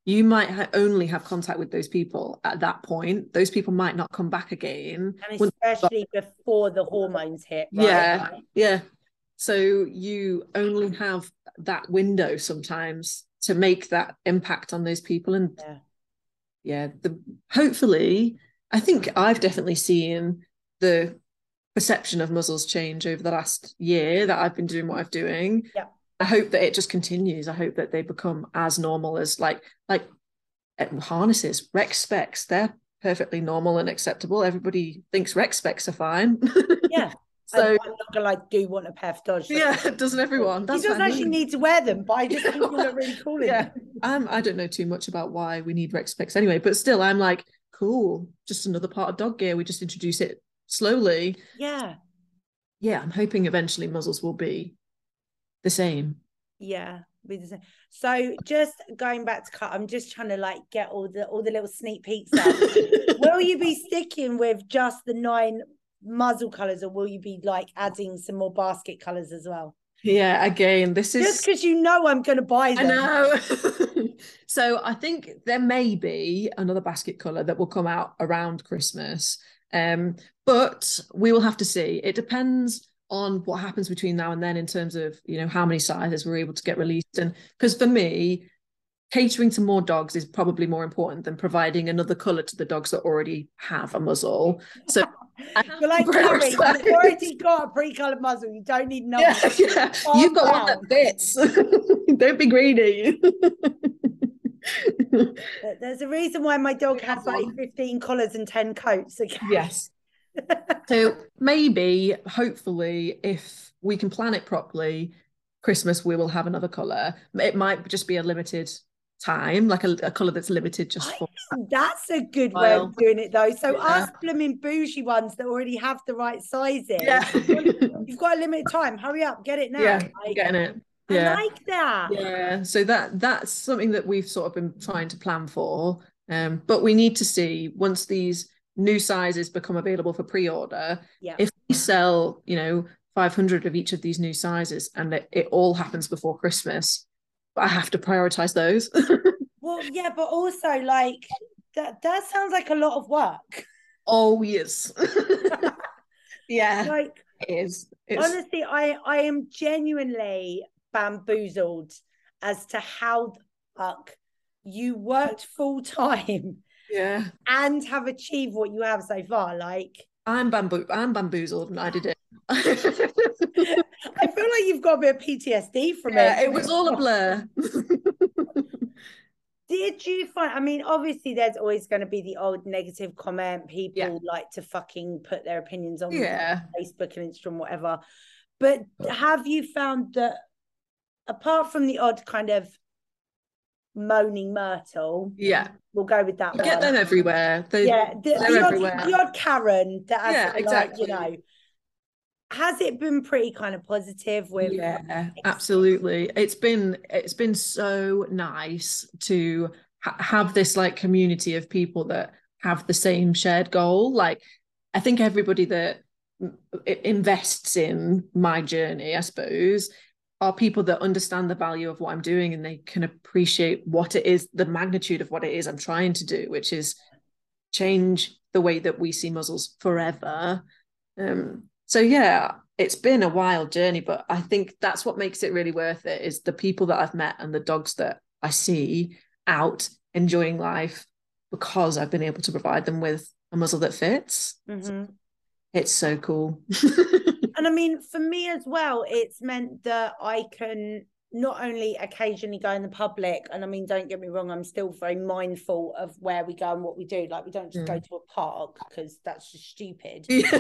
you might ha- only have contact with those people at that point. Those people might not come back again. And especially when... before the hormones hit, right? Yeah, yeah. So you only have that window sometimes to make that impact on those people. And yeah, yeah the, hopefully, I think I've definitely seen the perception of muzzles change over the last year that I've been doing what I'm doing. Yeah. I hope that it just continues. I hope that they become as normal as like like harnesses, rec specs. They're perfectly normal and acceptable. Everybody thinks rec specs are fine. Yeah. So I'm not gonna like do want a pair of Dodge. Yeah, doesn't everyone? That's you don't actually need to wear them, but I just think you look really cool in yeah. them. Um, I don't know too much about why we need rec specs anyway, but still, I'm like, cool. Just another part of dog gear. We just introduce it slowly. Yeah. Yeah, I'm hoping eventually muzzles will be the same. Yeah. So just going back to cut, I'm just trying to like get all the all the little sneak peeks out. Will you be sticking with just the nine muzzle colors, or will you be like adding some more basket colors as well? Yeah, again, this is just because you know I'm going to buy them. I know. So I think there may be another basket color that will come out around Christmas, um, but we will have to see. It depends on what happens between now and then in terms of, you know, how many sizes we're able to get released. And because for me, catering to more dogs is probably more important than providing another color to the dogs that already have a muzzle. So you're like, Carrie, you've already got a pre-colored muzzle. You don't need another. Yeah, yeah. You've got down. One that fits. Don't be greedy. There's a reason why my dog has like fifteen collars and ten coats. Okay? Yes. So maybe, hopefully, if we can plan it properly, Christmas we will have another colour. It might just be a limited time, like a, a colour that's limited just for that's a good way of doing it though. So yeah. Us blooming bougie ones that already have the right sizes, yeah. You've got a limited time, hurry up, get it now. Yeah, like, getting it. Yeah. I like that. Yeah, so that that's something that we've sort of been trying to plan for, um but we need to see once these new sizes become available for pre-order. Yeah. If we sell, you know, five hundred of each of these new sizes and it, it all happens before Christmas, I have to prioritize those. Well, yeah, but also like that that sounds like a lot of work. Oh yes. Yeah, like it is. It's... honestly, I I am genuinely bamboozled as to how the fuck you worked full time, yeah, and have achieved what you have so far. Like I'm bamboo I'm bamboozled and I did it. I feel like you've got a bit of P T S D from yeah, it. It was all a blur. Did you find, I mean, obviously there's always going to be the old negative comment. People yeah. like to fucking put their opinions on yeah. Facebook and Instagram, whatever. But have you found that apart from the odd kind of moaning Myrtle, yeah, we'll go with that you one. Get them everywhere. They, yeah, the, they're the, everywhere. Odd, the odd Karen that has, yeah, exactly. Like, you know, has it been pretty kind of positive with yeah absolutely it's been it's been so nice to ha- have this like community of people that have the same shared goal. Like I think everybody that invests in my journey, I suppose, are people that understand the value of what I'm doing and they can appreciate what it is, the magnitude of what it is I'm trying to do, which is change the way that we see muzzles forever. um So yeah, it's been a wild journey, but I think that's what makes it really worth it, is the people that I've met and the dogs that I see out enjoying life because I've been able to provide them with a muzzle that fits. Mm-hmm. It's so cool. And I mean, for me as well, it's meant that I can not only occasionally go in the public, and I mean, don't get me wrong, I'm still very mindful of where we go and what we do. Like we don't just mm. go to a park because that's just stupid. Yeah.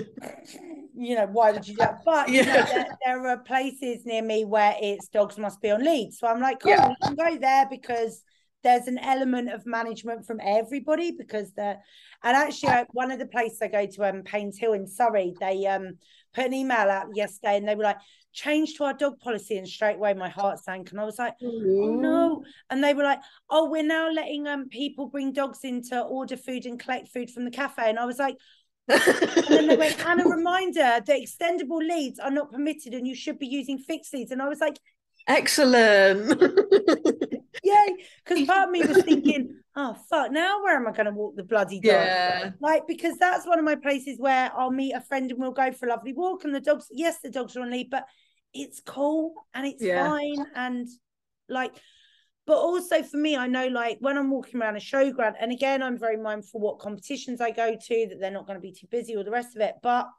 You know, why would you do that? But yeah. you know, there, there are places near me where it's dogs must be on lead. So I'm like, cool, yeah. we can go there because there's an element of management from everybody, because they're, and actually uh, one of the places I go to, um Paynes Hill in Surrey, they um put an email out yesterday and they were like, change to our dog policy, and straight away my heart sank and I was like, oh no. And they were like, oh, we're now letting um people bring dogs in to order food and collect food from the cafe. And I was like, and then they went, and a reminder that extendable leads are not permitted and you should be using fixed leads. And I was like, excellent. yay. Because part of me was thinking, oh, fuck, now where am I going to walk the bloody dog? Yeah. Like, because that's one of my places where I'll meet a friend and we'll go for a lovely walk. And the dogs, yes, the dogs are on lead, but it's cool and it's yeah. fine. And like, but also for me, I know like when I'm walking around a showground, and again, I'm very mindful what competitions I go to, that they're not going to be too busy or the rest of it. But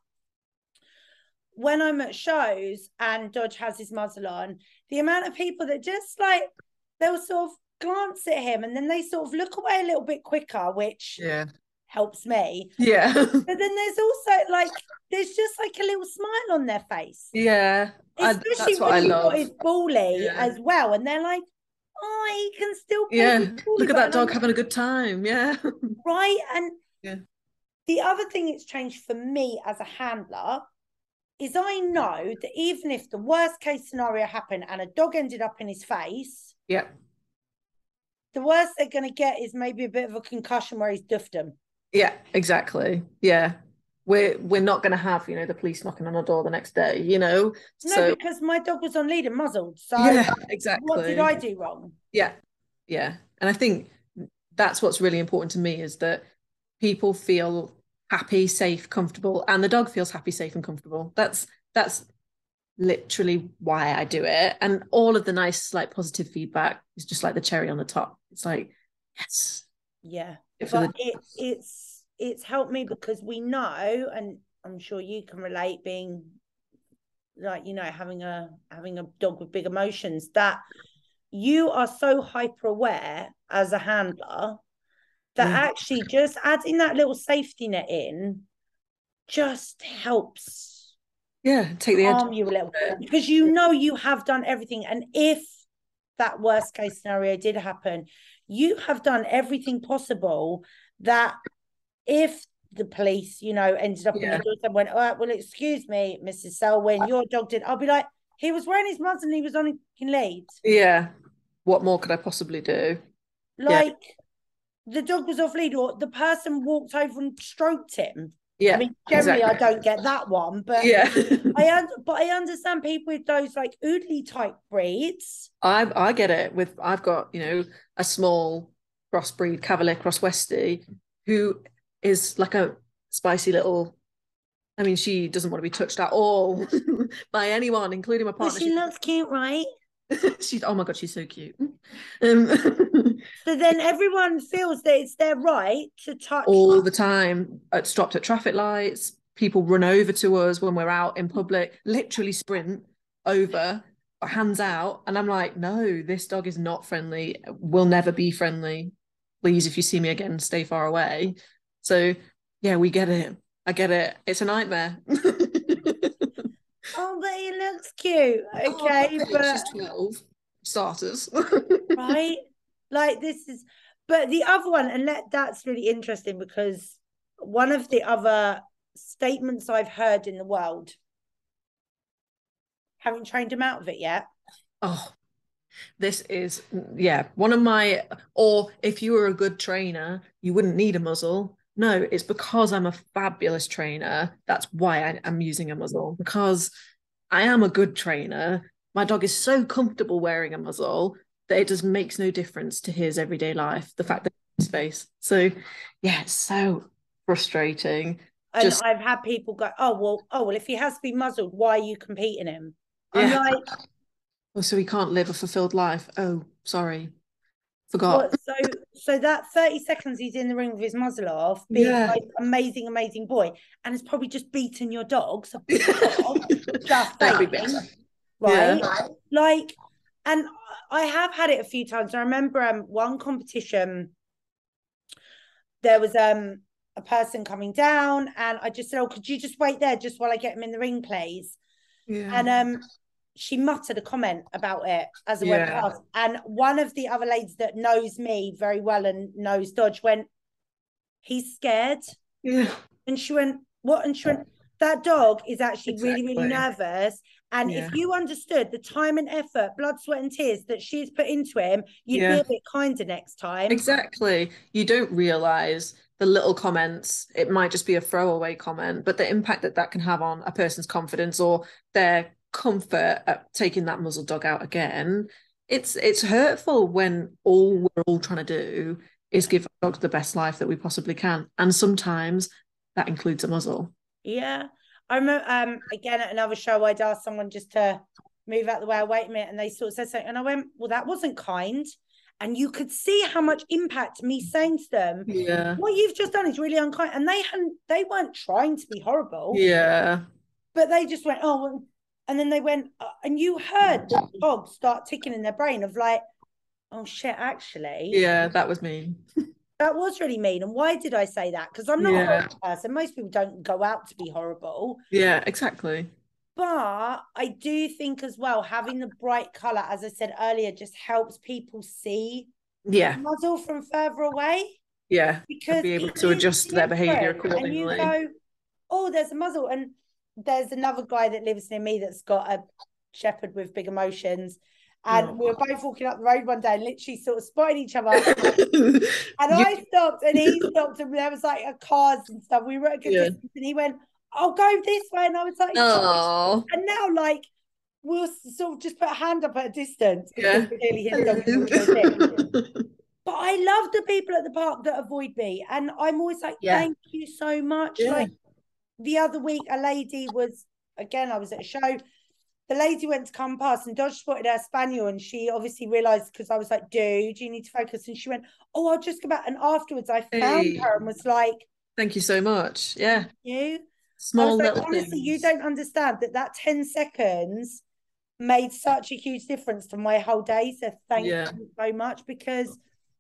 when I'm at shows and Dodge has his muzzle on, the amount of people that just like, they'll sort of glance at him and then they sort of look away a little bit quicker, which yeah. helps me. Yeah. But then there's also like, there's just like a little smile on their face. Yeah. Especially I, that's when what I you've love. got his bully yeah. as well. And they're like, oh, he can still play yeah. his bully. Look at that dog having a good time. Yeah. Right. And yeah. the other thing that's changed for me as a handler is I know that even if the worst case scenario happened and a dog ended up in his face, yeah, the worst they're going to get is maybe a bit of a concussion where he's duffed him. Yeah, exactly. Yeah. We're, we're not going to have, you know, the police knocking on our door the next day, you know? No, so, because my dog was on lead and muzzled. So yeah, exactly. What did I do wrong? Yeah. Yeah. And I think that's what's really important to me, is that people feel happy, safe, comfortable, and the dog feels happy, safe, and comfortable. That's that's literally why I do it. And all of the nice, like, positive feedback is just like the cherry on the top. It's like, yes. Yeah. But it, it's it's helped me because we know, and I'm sure you can relate, being like, you know, having a having a dog with big emotions, that you are so hyper aware as a handler that yeah. actually just adding that little safety net in just helps. Yeah, take the edge. You a little, because you know you have done everything, and if that worst case scenario did happen, you have done everything possible that if the police, you know, ended up yeah. in your doorstep and went, oh, well, excuse me, Missus Selwyn, your dog did, I'll be like, he was wearing his muzzle and he was on a lead. Yeah. What more could I possibly do? Like, yeah. the dog was off lead, or the person walked over and stroked him. Yeah, I mean, generally exactly. I don't get that one, but yeah, I un- but I understand people with those like oodly type breeds. I I get it. With I've got, you know, a small crossbreed Cavalier Cross Westie who is like a spicy little. I mean, she doesn't want to be touched at all by anyone, including my partner. Well, she looks cute, right? she's oh my god, she's so cute. Um, so then everyone feels that it's their right to touch all her. the time. It's stopped at traffic lights. People run over to us when we're out in public, literally sprint over, hands out, and I'm like, no, this dog is not friendly. Will never be friendly. Please, if you see me again, stay far away. So yeah, we get it. I get it. It's a nightmare. Oh, but he looks cute. Okay, oh, but she's twelve starters. Right? Like, this is, but the other one, and that that's really interesting, because one of the other statements I've heard in the world, haven't trained him out of it yet. Oh, this is, yeah, one of my, or if you were a good trainer, you wouldn't need a muzzle. No, it's because I'm a fabulous trainer. That's why I, I'm using a muzzle, because I am a good trainer. My dog is so comfortable wearing a muzzle that it just makes no difference to his everyday life, the fact that it's space. So, yeah, it's so frustrating. And just... I've had people go, oh, well, oh, well, if he has to be muzzled, why are you competing him? I'm yeah. like... Oh, so he can't live a fulfilled life. Oh, sorry. Forgot. Well, so so that thirty seconds he's in the ring with his muzzle off, being yeah. like amazing, amazing boy, and it's probably just beaten your dog. So just saying, right? Yeah. Like, and I have had it a few times. I remember um one competition, there was um a person coming down, and I just said, oh, could you just wait there just while I get him in the ring, please? Yeah. And um she muttered a comment about it as it yeah. went past. And one of the other ladies that knows me very well and knows Dodge went, he's scared. Yeah. And she went, what? And she went, that dog is actually exactly. really, really nervous. And yeah. if you understood the time and effort, blood, sweat and tears that she's put into him, you'd yeah. be a bit kinder next time. Exactly. You don't realise the little comments. It might just be a throwaway comment, but the impact that that can have on a person's confidence or their comfort at taking that muzzled dog out again it's it's hurtful when all we're all trying to do is give our dogs the best life that we possibly can, and sometimes that includes a muzzle. Yeah, I remember um again at another show I'd asked someone just to move out the way. Wait a minute, and they sort of said something, and I went, "Well, that wasn't kind." And you could see how much impact me saying to them, Yeah, "What you've just done is really unkind," and they hadn't, they weren't trying to be horrible. yeah, but they just went, "Oh," and then they went, uh, and you heard the cogs start ticking in their brain of like, "Oh shit, actually, yeah, that was me. that was really mean." And why did I say that? Because I'm not yeah. a horrible person. Most people don't go out to be horrible. Yeah, exactly. But I do think as well, having the bright colour, as I said earlier, just helps people see yeah. the muzzle from further away. Yeah, because be able to adjust their behaviour accordingly. And you go, "Oh, there's a muzzle." And there's another guy that lives near me that's got a shepherd with big emotions. And oh. we were both walking up the road one day and literally sort of spotted each other. and you... I stopped and he stopped, and there was like a cars and stuff. We were at a good yeah. distance, and he went, "I'll go this way." And I was like, "Oh." And now, like, we'll sort of just put a hand up at a distance because yeah. clearly his dog is But I love the people at the park that avoid me. And I'm always like, yeah. "Thank you so much." Yeah. Like, the other week, a lady was, again, I was at a show. The lady went to come past and Dodge spotted her spaniel, and she obviously realised, because I was like, "Dude, you need to focus." And she went, "Oh, I'll just go back." And afterwards I found hey. her and was like, "Thank you so much." Yeah. Thank you. Small I was like, little honestly, things. you don't understand that that ten seconds made such a huge difference to my whole day. So thank yeah. you so much, because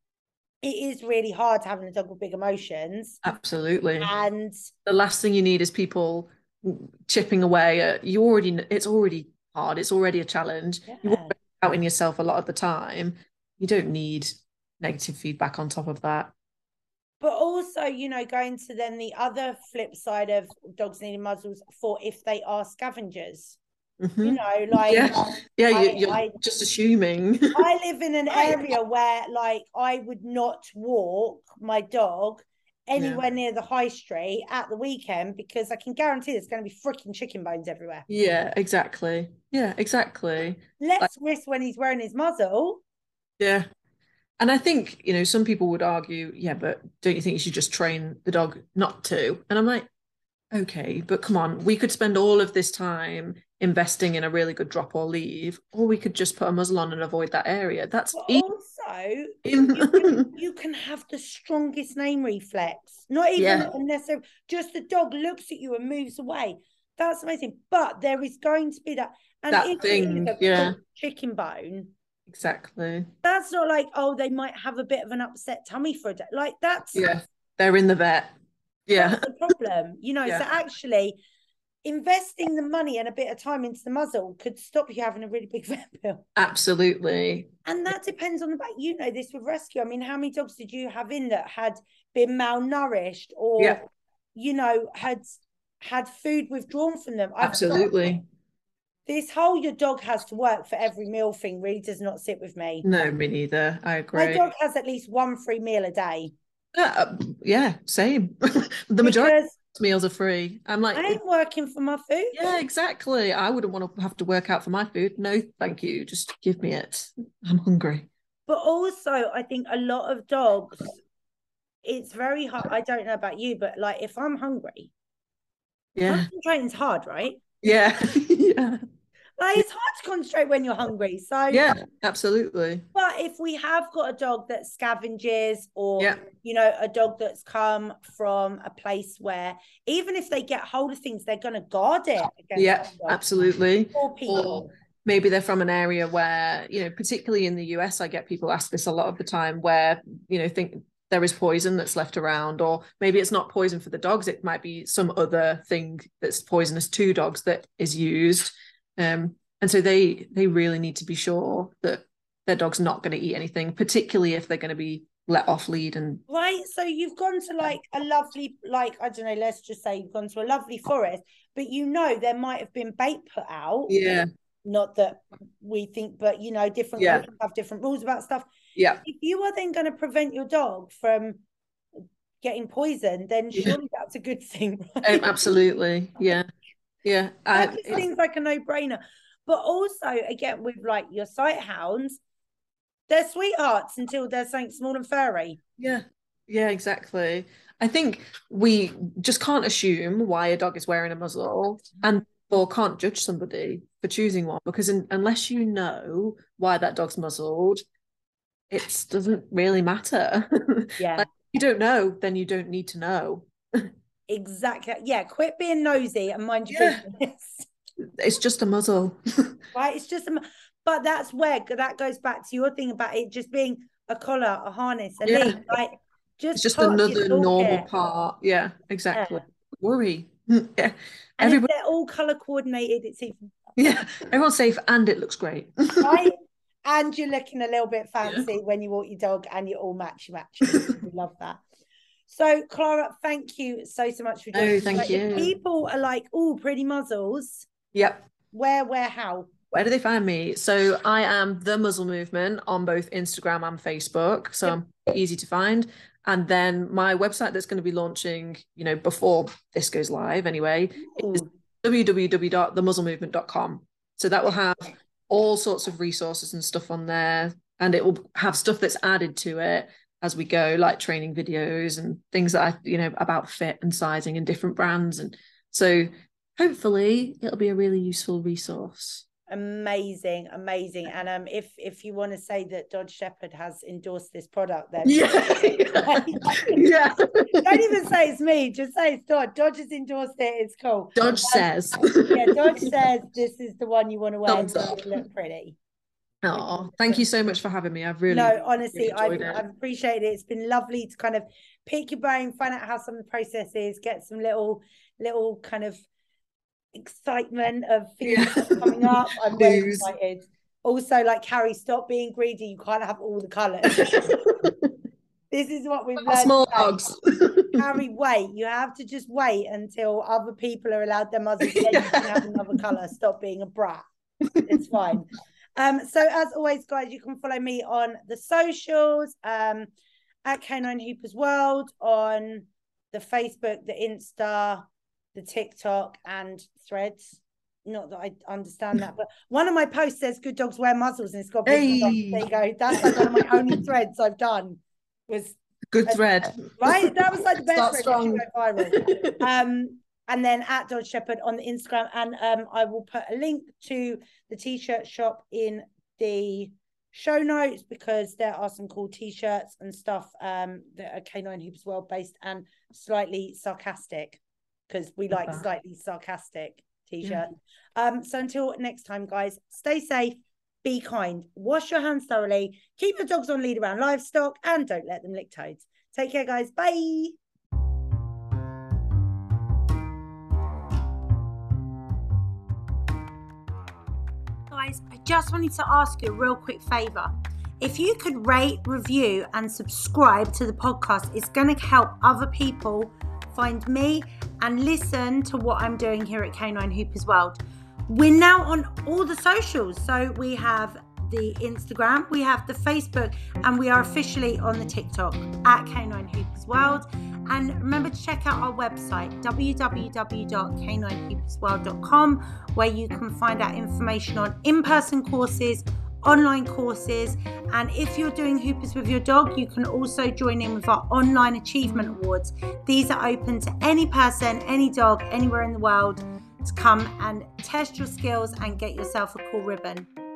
it is really hard having a dog with big emotions. Absolutely. And the last thing you need is people chipping away at you. Already, it's already hard. It's already a challenge. Yeah. You work out in yourself a lot of the time. You don't need negative feedback on top of that. But also, you know, going to then the other flip side of dogs needing muzzles for if they are scavengers. Mm-hmm. You know, like yeah, yeah, I, you're I, just assuming. I live in an area where, like, I would not walk my dog anywhere yeah. near the high street at the weekend, because I can guarantee there's going to be freaking chicken bones everywhere. Yeah, exactly. Yeah, exactly. Less like, risk when he's wearing his muzzle. Yeah. And I think, you know, some people would argue, yeah, but don't you think you should just train the dog not to? And I'm like, okay, but come on, we could spend all of this time investing in a really good drop or leave, or we could just put a muzzle on and avoid that area. That's but also you, can, you can have the strongest name reflex, not even yeah. necessarily just the dog looks at you and moves away. That's amazing. But there is going to be that and that if thing, yeah, chicken bone. Exactly. That's not like, oh, they might have a bit of an upset tummy for a day. Like that's yeah, they're in the vet. Yeah, that's the problem. You know, yeah. so actually investing the money and a bit of time into the muzzle could stop you having a really big vet bill. Absolutely. And that depends on the back. You know this with rescue. I mean, how many dogs did you have in that had been malnourished or, yeah. you know, had had food withdrawn from them? I've Absolutely. Got, this whole your dog has to work for every meal thing really does not sit with me. No, me neither. I agree. My dog has at least one free meal a day. Uh, yeah, same. The majority because of meals are free. I'm like, I ain't working for my food. Yeah, exactly. I wouldn't want to have to work out for my food. No, thank you. Just give me it. I'm hungry. But also, I think a lot of dogs, it's very hard. I don't know about you, but like if I'm hungry, yeah, concentrating's hard, right? Yeah, yeah. Like, it's hard to concentrate when you're hungry. So yeah, absolutely. But if we have got a dog that scavenges or, yeah. you know, a dog that's come from a place where even if they get hold of things, they're going to guard it. Yeah, absolutely. Or people. Or maybe they're from an area where, you know, particularly in the U S, I get people ask this a lot of the time where, you know, think there is poison that's left around, or maybe it's not poison for the dogs. It might be some other thing that's poisonous to dogs that is used. Um, and so they they really need to be sure that their dog's not going to eat anything, particularly if they're going to be let off lead. And right, so you've gone to like a lovely, like I don't know, let's just say you've gone to a lovely forest, but you know there might have been bait put out. Yeah. Not that we think, but you know, different yeah. countries have different rules about stuff. Yeah. If you are then going to prevent your dog from getting poisoned, then surely yeah. that's a good thing, right? Um, absolutely. Yeah. Yeah, that I, just seems like a no-brainer. But also, again, with like your sight hounds, they're sweethearts until they're something small and furry. Yeah, yeah, exactly. I think we just can't assume why a dog is wearing a muzzle, and or can't judge somebody for choosing one, because in, unless you know why that dog's muzzled, it doesn't really matter. Yeah. Like, if you don't know, then you don't need to know. Exactly. Yeah, quit being nosy and mind your Yeah. business. It's just a muzzle. Right? It's just a, but that's where that goes back to your thing about it just being a collar, a harness, a Yeah. lead, like just, it's just another normal part. Yeah, exactly. Yeah. Worry. Yeah. And Everybody... if they're all color coordinated, it's even yeah, everyone's safe and it looks great. Right? And you're looking a little bit fancy Yeah. when you walk your dog and you're all matchy matchy. We love that. So Clara, thank you so so much for joining. Oh, thank like, you. If people are like, oh, pretty muzzles. Yep. Where, where, how? Where do they find me? So I am The Muzzle Movement on both Instagram and Facebook. So yep. I'm easy to find. And then my website that's going to be launching, you know, before this goes live anyway, Ooh. is w w w dot the muzzle movement dot com. So that will have all sorts of resources and stuff on there. And it will have stuff that's added to it as we go, like training videos and things that I, you know, about fit and sizing and different brands. And so hopefully it'll be a really useful resource. Amazing, amazing. And um, if if you want to say that Dodge Shepherd has endorsed this product, then yeah, yeah. Don't even say it's me. Just say it's Dodge. Dodge has endorsed it. It's cool. Dodge um, says. Yeah, Dodge says this is the one you want to wear to look pretty. Oh, thank you so much for having me. I've really no, honestly, really I've, I've appreciated it. It's been lovely to kind of pick your brain, find out how some of the process is, get some little little kind of excitement of things yeah. coming up. I'm very excited. Also, like Carrie, stop being greedy. You can't have all the colours. This is what we've learned. Small dogs. Carrie, wait. You have to just wait until other people are allowed their muzzles. Then you can have another colour. Stop being a brat. It's fine. Um, so as always, guys, you can follow me on the socials, um, at Canine Hoopers World, on the Facebook, the Insta, the TikTok, and Threads. Not that I understand that, but one of my posts says "Good dogs wear muzzles," and it's got big hey. There you go. That's like one of my only threads I've done. Was good thread, right? That was like the best thread. Go viral. Um, and then at Dodge Shepherd on the Instagram, and um, I will put a link to the t-shirt shop in the show notes, because there are some cool t-shirts and stuff um that are Canine Hoopers World based and slightly sarcastic, because we like okay. slightly sarcastic t-shirt. Yeah. Um, so until next time, guys, stay safe, be kind, wash your hands thoroughly, keep your dogs on lead around livestock, and don't let them lick toads. Take care, guys. Bye. Guys, I just wanted to ask you a real quick favor. If you could rate, review, and subscribe to the podcast, it's going to help other people find me and listen to what I'm doing here at Canine Hoopers World. We're now on all the socials. So we have the Instagram, we have the Facebook, and we are officially on the TikTok at Canine Hoopers World. And remember to check out our website, w w w dot canine hoopers world dot com, where you can find out information on in-person courses, online courses, and if you're doing Hoopers with your dog, you can also join in with our online achievement awards. These are open to any person, any dog, anywhere in the world to come and test your skills and get yourself a cool ribbon.